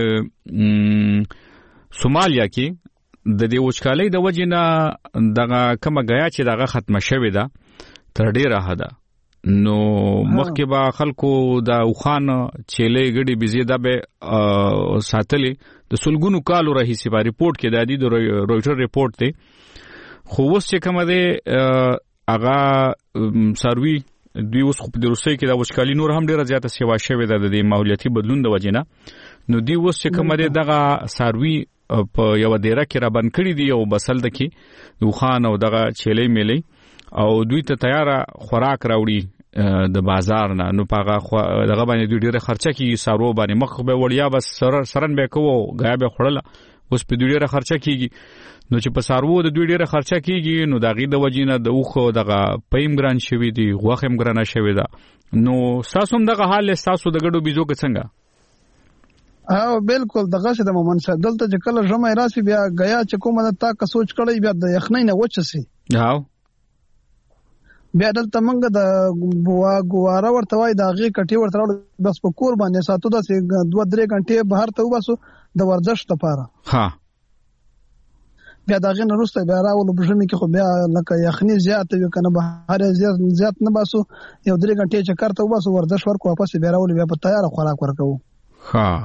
سومالیا کې د دې وچکالۍ د وجنه دغه کومه غیا چې دغه ختمه شوې ده تر ډیره حدا نو مخکې با خلکو د اوخان چيلې غړي بيزي د به ساتلې د سلګونو کالو راهي په ریپورت کې د دې رويټر ریپورت ته خو اوس چې کومه ده اغا سروي دوی اوس خو په روسي کې د وچکالي نور هم ډیره زیاته سیوا شوې ده د ماحولیاتي بدلون د وجنه نو دی اوس چې کومه ده دغه سروي په یو ډیره کې را بند کړی دی او بسل د کې اوخان او دغه چيلې ملي او دوی ته تیار خوراک راوړي د بازار نه نو پاغه دغه باندې دوی ډیره خرچه کیږي سارو باندې مخ به وړیا بس سرن به کوو غیا به خړل اوس په دوی ډیره خرچه کیږي نو چې په سارو د دوی ډیره خرچه کیږي نو دغه د وجینه د اوخه دغه پېم ګران شوی دی غوخم ګرانه شوی دا نو تاسو هم دغه حال تاسو د ګډو بيزو کې څنګه او بالکل دغه څه د مومن صاحب دلته چې کله جمعه راسي بیا غیا چې کومه تا که سوچ کړی بیا د یخنۍ نه وچسي هاو بیا دلته موږ د ګواره ورته وای د هغې کټې ورته راوړو بس په کور باندې ساتو داسې 2-3 غنټې بهر ته وباسو د ورزش لپاره ها بیا د هغې نه وروسته بیا راولو په ژمي کې خو بیا لکه یخني زیاته وي که نه بهر زیات نه باسو 1-3 غنټې چکر ته وباسو ورزش ورکو واپس بیا راولو بیا په تیاره خوراک ورکوو ها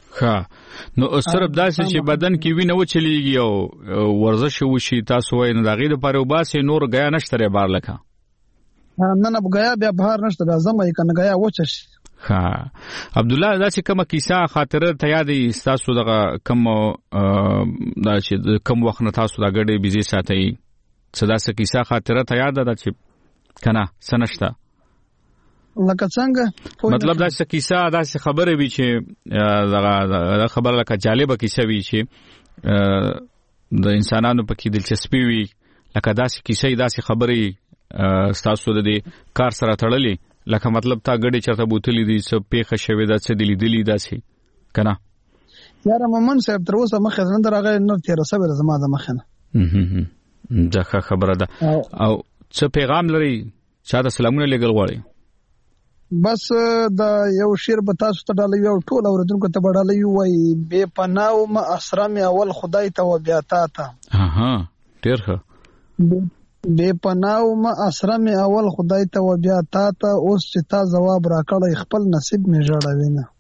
ښه نو صرف داسې چې بدن کې وینه وچلیږي او ورزش وشي تاسو وایي نو د هغې دپاره وباسې نور ګیا نشته دی بار لکه نه ګیا بیا بهر نشته بیا زمه یې که نه ګیا وچه شي ښه عبدالله داسې کومه کیسه خاطره ته یاد وي ستاسو دغه کوم دا چې کوم وخت نه تاسو دا ګډې بیزې ساتئ څه داسې کیسه خاطره ته یاد ده چې که نه څه نشته لکه څنګه مطلب داسې کیسه داسې خبره وي چې دغه خبره لکه جالبه کیسه وي چې د انسانانو پکې دلچسپي وي لکه داسې کیسه داسې خبرې ستاسو د دې کار سره تړلې لکه مطلب تا ګډې چرته بوتلې دي څه پیښه شوې ده څه دې لیدلي داسې که نه یاره مومن صاحب تر اوسه مخې نه در هغه نه تېره شوې ده زما د مخې نه دا ښه خبره ده او څه پیغام لري چا ته سلامونه لېږل غواړئ بس دا یو شعر به تاسو ته ډالوي او ټول اورېدونکو ته به ډالوي وایي بې پناه ومه اسره مې اول خدای ته و بیا تا ته ډېر ښه بې پناه ومه اسره مې اول خدای ته و بیا تا ته اوس چې تا ځواب راکړی خپل نصیب مې ژړوي نه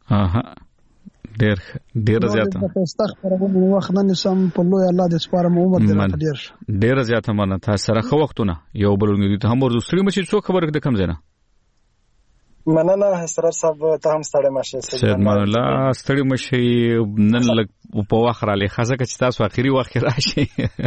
ډېره زیاته وخت نه نیسم په لوی الله دې سپارم عمر دې راته ډېر شه ډېره زیاته مننه تاسو سره ښه وختونه یو بل ورنږدې ته هم ورځو ستړي مه شئ څوک خبره د کوم ځای نه مننه اسرار صاحب ته هم ستړی مه شئ سید مان الله ستړي مه شئ نن لږ په وخت رالی ښه ځکه چې تاسو اخري وخت کې راشئ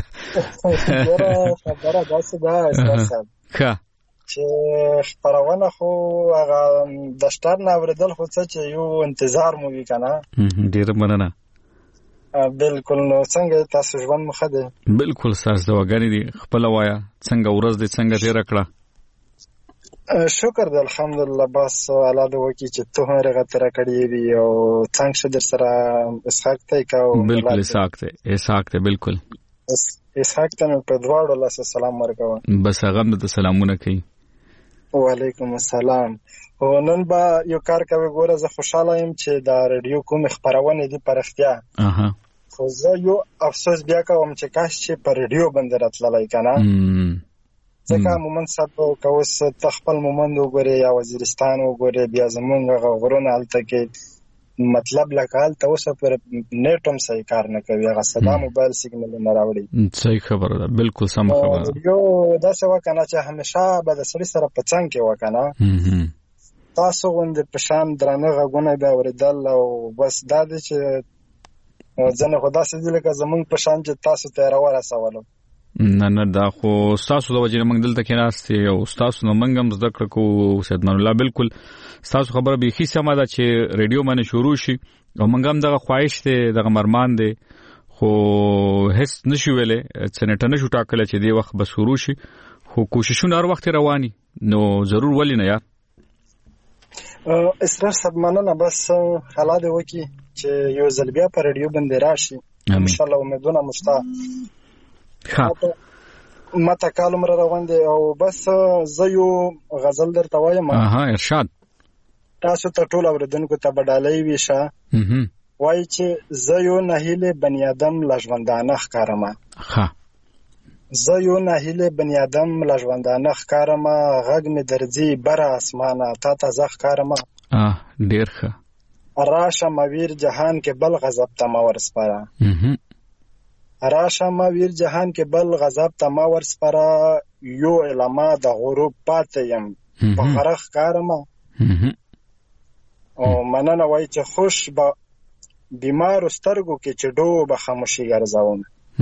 خبره داسې ده اسرار صاحب ښه چې خپرونه خو هغه د شټر نه اورېدل خو څه چې یو انتظار مو وي که نه ډېره مننه بلکل نو څنګه تاسو ژوند مو ښه دی بلکل ستاسو دواګانې دي خپله وایه څنګه ورځ دې څنګه تېره کړه شکر دی الحمدلله بس الله دې وکړي چې ته هم هغه تېره کړې وي او څنګه شه در سره اسحاق ته یې بلکل اسحاق ته بلکل اسحاق ته مې په دواړو لاسه سلام ورکوه بس هغه هم درته سلامونه کوي وعلیکم السلام نن به یو کار کوي ګوره زه خوشحاله یم چې دا رادیو کومې خپرونې دي په رښتیا خو زه یو افسوس بیا کوم چې کاش چې په رادیو باندې راتللی که نه ځکه مومند صاحب که اوس ته خپل مومند وګورې یا وزیرستان وګورې بیا زمونږ هغه غرونه هلته کې مطلب لکه هلته اوسه پر نیټ هم صحیح کار نه کوي هغه سدا موبایل سیګنلونه راوړي صحیح خبره ده بلکل سمه خبره یو داسې وکه نه چې همیشه به د سړي سره په څنګ کې وکه نه تاسو غوندې په شان درانه غږونه به اورېدل او بس دا دی چې ځینې خو داسې دي لکه زمونږ په شان چې تاسو ته یې راورسولو نه دا خو ستاسو د وجې نه موږ دلته کېناستې او ستاسو نه موږ هم زده کړه کوو سید مان الله بلکل ستاسو خبره بیخي سمه ده چې ریډیو باندې شروع شي او موږ هم دغه خواهش دی دغه مرمان دی خو هیڅ نشو ویلی څه نیټه نشو ټاکلی چې دې وخت به شروع شي خو کوششونه هر وخت رواني نو ضرور ولې نه یار اسرار صاحب مننه بس الله دې وکړي چې یو ځل بیا په ریډیو باندې راشي انشاءالله امیدونه مو شته ماته کال عمر روان دی او بس زه یو غزل درته وایم ارشاد تاسو ته ټول اوریدونکو ته به ډالۍ وي شه وایي چې زه یو نهیلې بني ادم له ژوندانه ښکارمه زه یو نهیلې بني ادم له ژوندانه ښکارمه غږ مې درځي بره اسمانه تا ته زه ښکارمه ډېر ښه راشه مویر جهان کې بل غضب ته مه ورسپاره راشه ما ویر جهان کې بل غضب ته ما ورسپاره یو علما د غروب پاتې یم په غره ښکارمه او مننه وایي چې خوش به بیمارو سترګو کې چې ډوبه خاموشي ګرځوم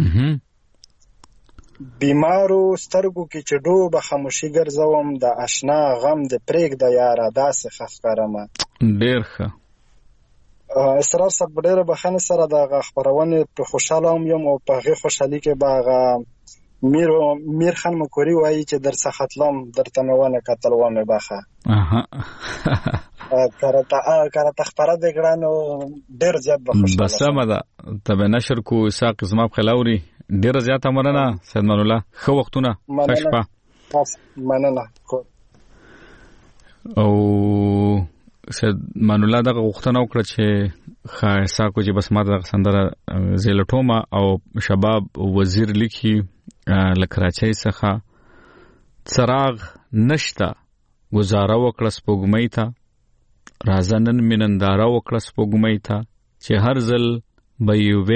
بیمارو سترګو کې چې ډوبه خاموشي ګرځوم د اشنا غم د پرېږده یاره داسې ښه ښکارمه ډېر ښه اسرار صاحب ډېره بخښنې سره د هغه خپرونې په خوشحاله هم یم او په هغې خوشحالي کې به هغه میر خان مکوري وایي چې در څخه تلم درته مې ونه کتل ومې بخه که راته خپره دې کړه نو ډېر زیات به خوشحاله بس سمه ده ته به نشر کو اسحاق زما په خیال اوري ډېره زیاته مننه سید مان الله ښه وختونه ښه شپه مننه او سید مان الله دغه غوښتنه وکړه چې اسحاق چې بس ما دغه سندره زه لټومه او شباب وزیر لیکي له کراچۍ څخه څراغ نشته گزاره وکړه سپوږمۍ ته راځه نن مې ننداره وکړه سپوږمۍ ته چې هر ځل به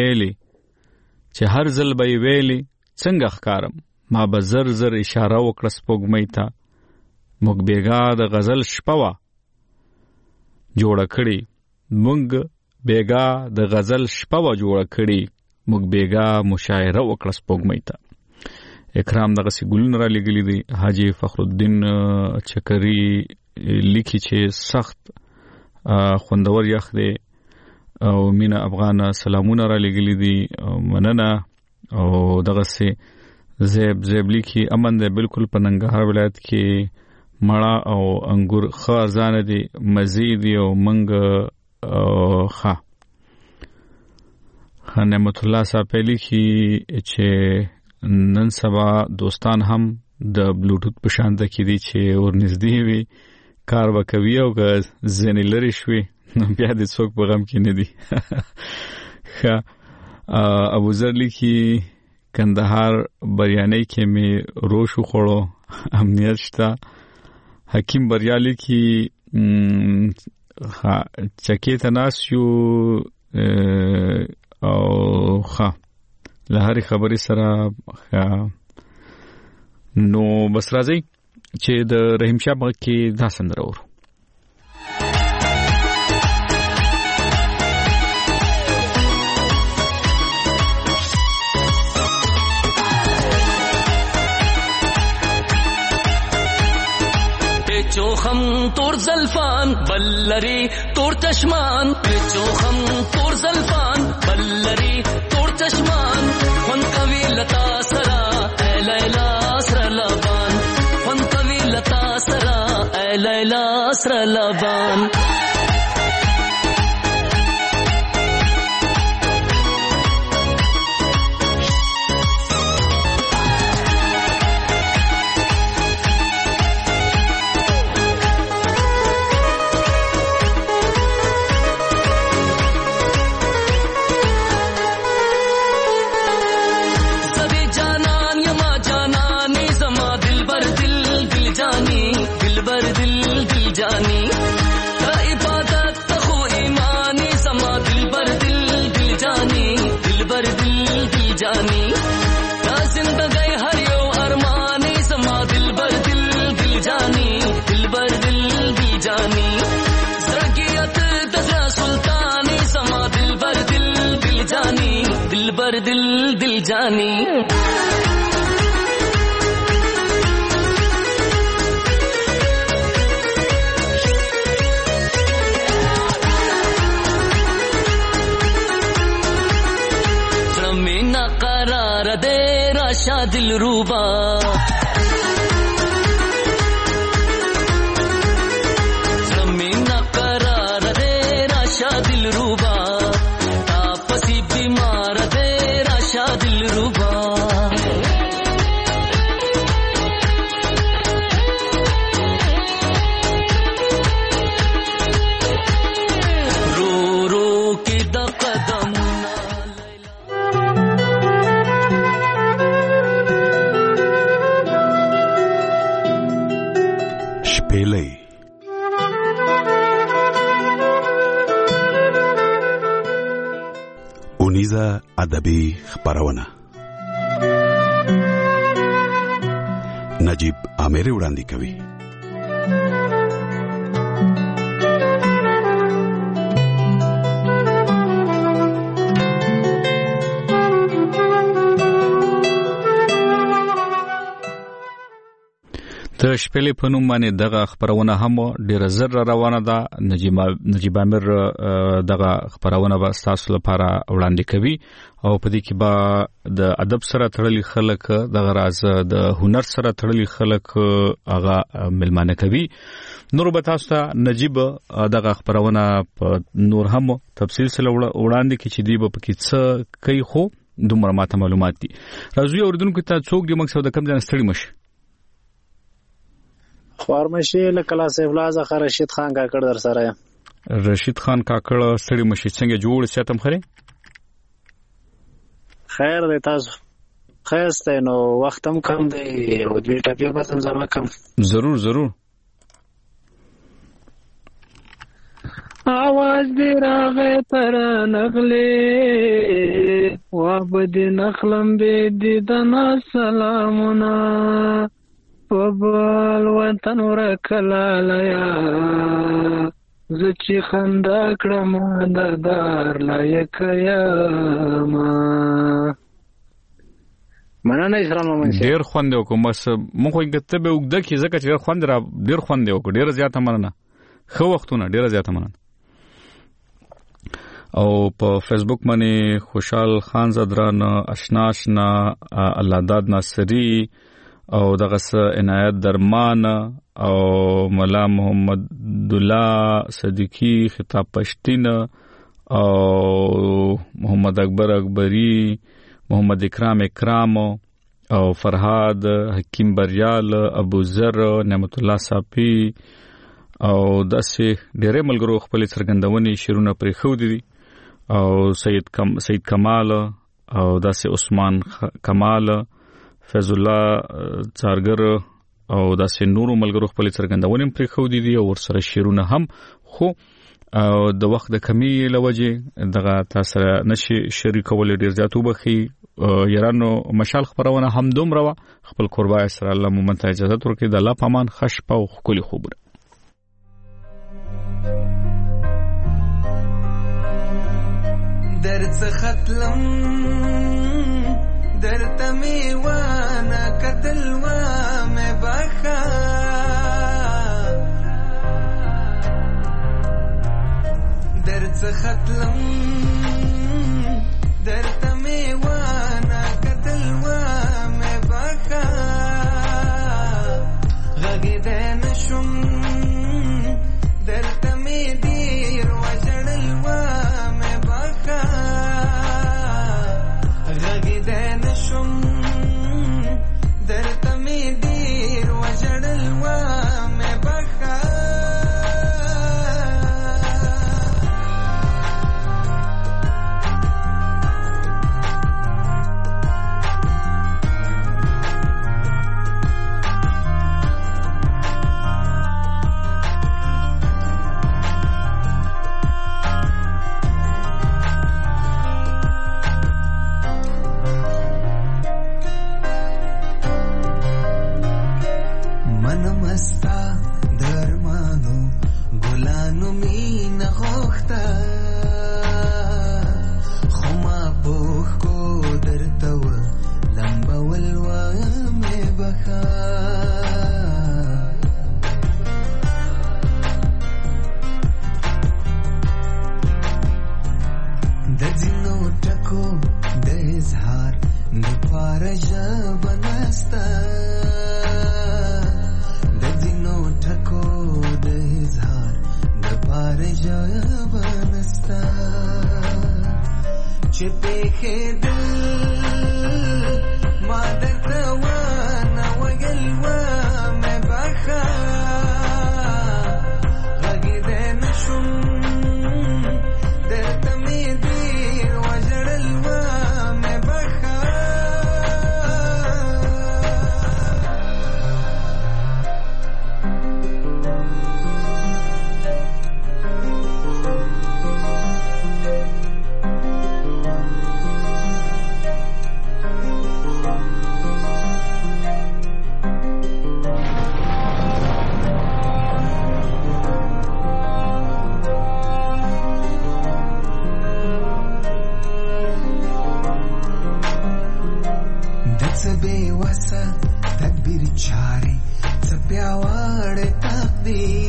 یې ویلي څنګه ښکارم ما به زر زر اشاره وکړه سپوږمۍ ته موږ بیګا د غزل شپه وه جوړه کړې موږ بیګا د غزل شپه وه جوړه کړې موږ بیګا مشاعره وکړه سپوږمۍ ته. اکرام دغسې ګلونه را لېږلي دي. حاجي فخرالدین چکري لیکي چې سخت خوندور یخ دی او مینا افغان سلامونه را لېږلي دي مننه. او دغسې زیب لیکي امن دی بالکل په ننګرهار ولایت کې مړه او انګور ښه ارزانه دي مزې دي او منګ ښه. نعمت الله صاحب لیکي چې نن سبا دوستان هم د بلوټوت په شان کې دي چې ورنږدې وي کار وکوي او که ځینې لرې شوي نو بیا د څوک په غم کې نه دي. ښه ابوذر لیکي کندهار بریانۍ کې مې روش وخوړو امنیت شته. حکیم بریا لیکي چکې ته ناست یو او ښه له هرې خبرې سره نو بس راځئ چې د رحیم شاه په غږ کې دا سندره اورو. چوخم تور زلفان بلری تور چشمان چوخم تور زلفان بلری تور چشمان فن کوي لتا سرا اے لیلا سر لبان فن کوي لتا سرا اے لیلا سر لبان दिल दिल जानी जमीन करार दे राशा दिल रूबा जमीन करार दे राशा दिल रूबा ادبي خبرونه نجيب عامر وړاندې کوي. د شپېلې په نوم باندې دغه خبرونه هم ډېره زر روانه ده. نجیب عامر دغه خبرونه به ستاسو لپاره وړاندې کوي او په دې کې به د ادب سره تړلي خلک دغه راز د هنر سره تړلي خلک هغه ملمانه کوي. نور به تاسو ته نجیب دغه خبرونه په نور هم تفصیل سره وړاندې کوي چې دی به پکې څه کوي خو دومره ماته معلومات دي. راځي اوردونکو ته څوک دی مقصد د کم ځای ستړي مشه خارمشي لکلا سیفلاز اخر رشید خان کاکړ در سره. رشید خان کاکړ ستړي مشه څنګه جوړ ساتم خره خیر دی تاسو خیسته نو وختم کم دی او دې ټاپی به تم زما کم ضرور او आवाज دې راغی تر نغلې وابد نخلم به دې دنا سلامونه وبال وطن ورکلایا زچی خندا کړم د دار لایق یما مننه اسلام مومن ډیر خوند وکم بس مونږ یې به وګد کی زکه چې خوند را ډیر خوند وکړ ډیر زیاته مننه خو وختونه ډیر زیاته مننه او په فیسبوک باندې خوشحال خان زدران آشنا الله داد ناصری او دغه عنایت درمان او مولا محمد الله صدیقی خطاب پشتین او محمد اکبر اکبری محمد اکرام او فرهاد حکیم بریال ابو ذر نعمت الله صافی او داسې ډېرې ملګرو خپل څرګندونې شیرونه پرې خو دي او سید کمال او داسې عثمان کمال فیض الله څارګر او داسې نورو ملګرو خپل څرګندونې پرې خو دي او ورسره شیرونه هم خو او د وخت د کمی لوجه دغه تاسو نشي شریکول ډیر زیاتو بخي یارانو مشال خبرونه هم دومره خپل قربای سره الله مومن ته اجازه ورکړي د الله پامان خش په خولي خوبره درڅ ختلم درته میوانه قتل و مې بخا درڅ ختلم درته میوانه قتل و مې بخا غږیدې نشم درته می دیر وجړل و مې بخا غږیدې نشم درته می دیر وجړل و مې بخا بے وسه تدبیر چاري څه پیاوړ تقدیر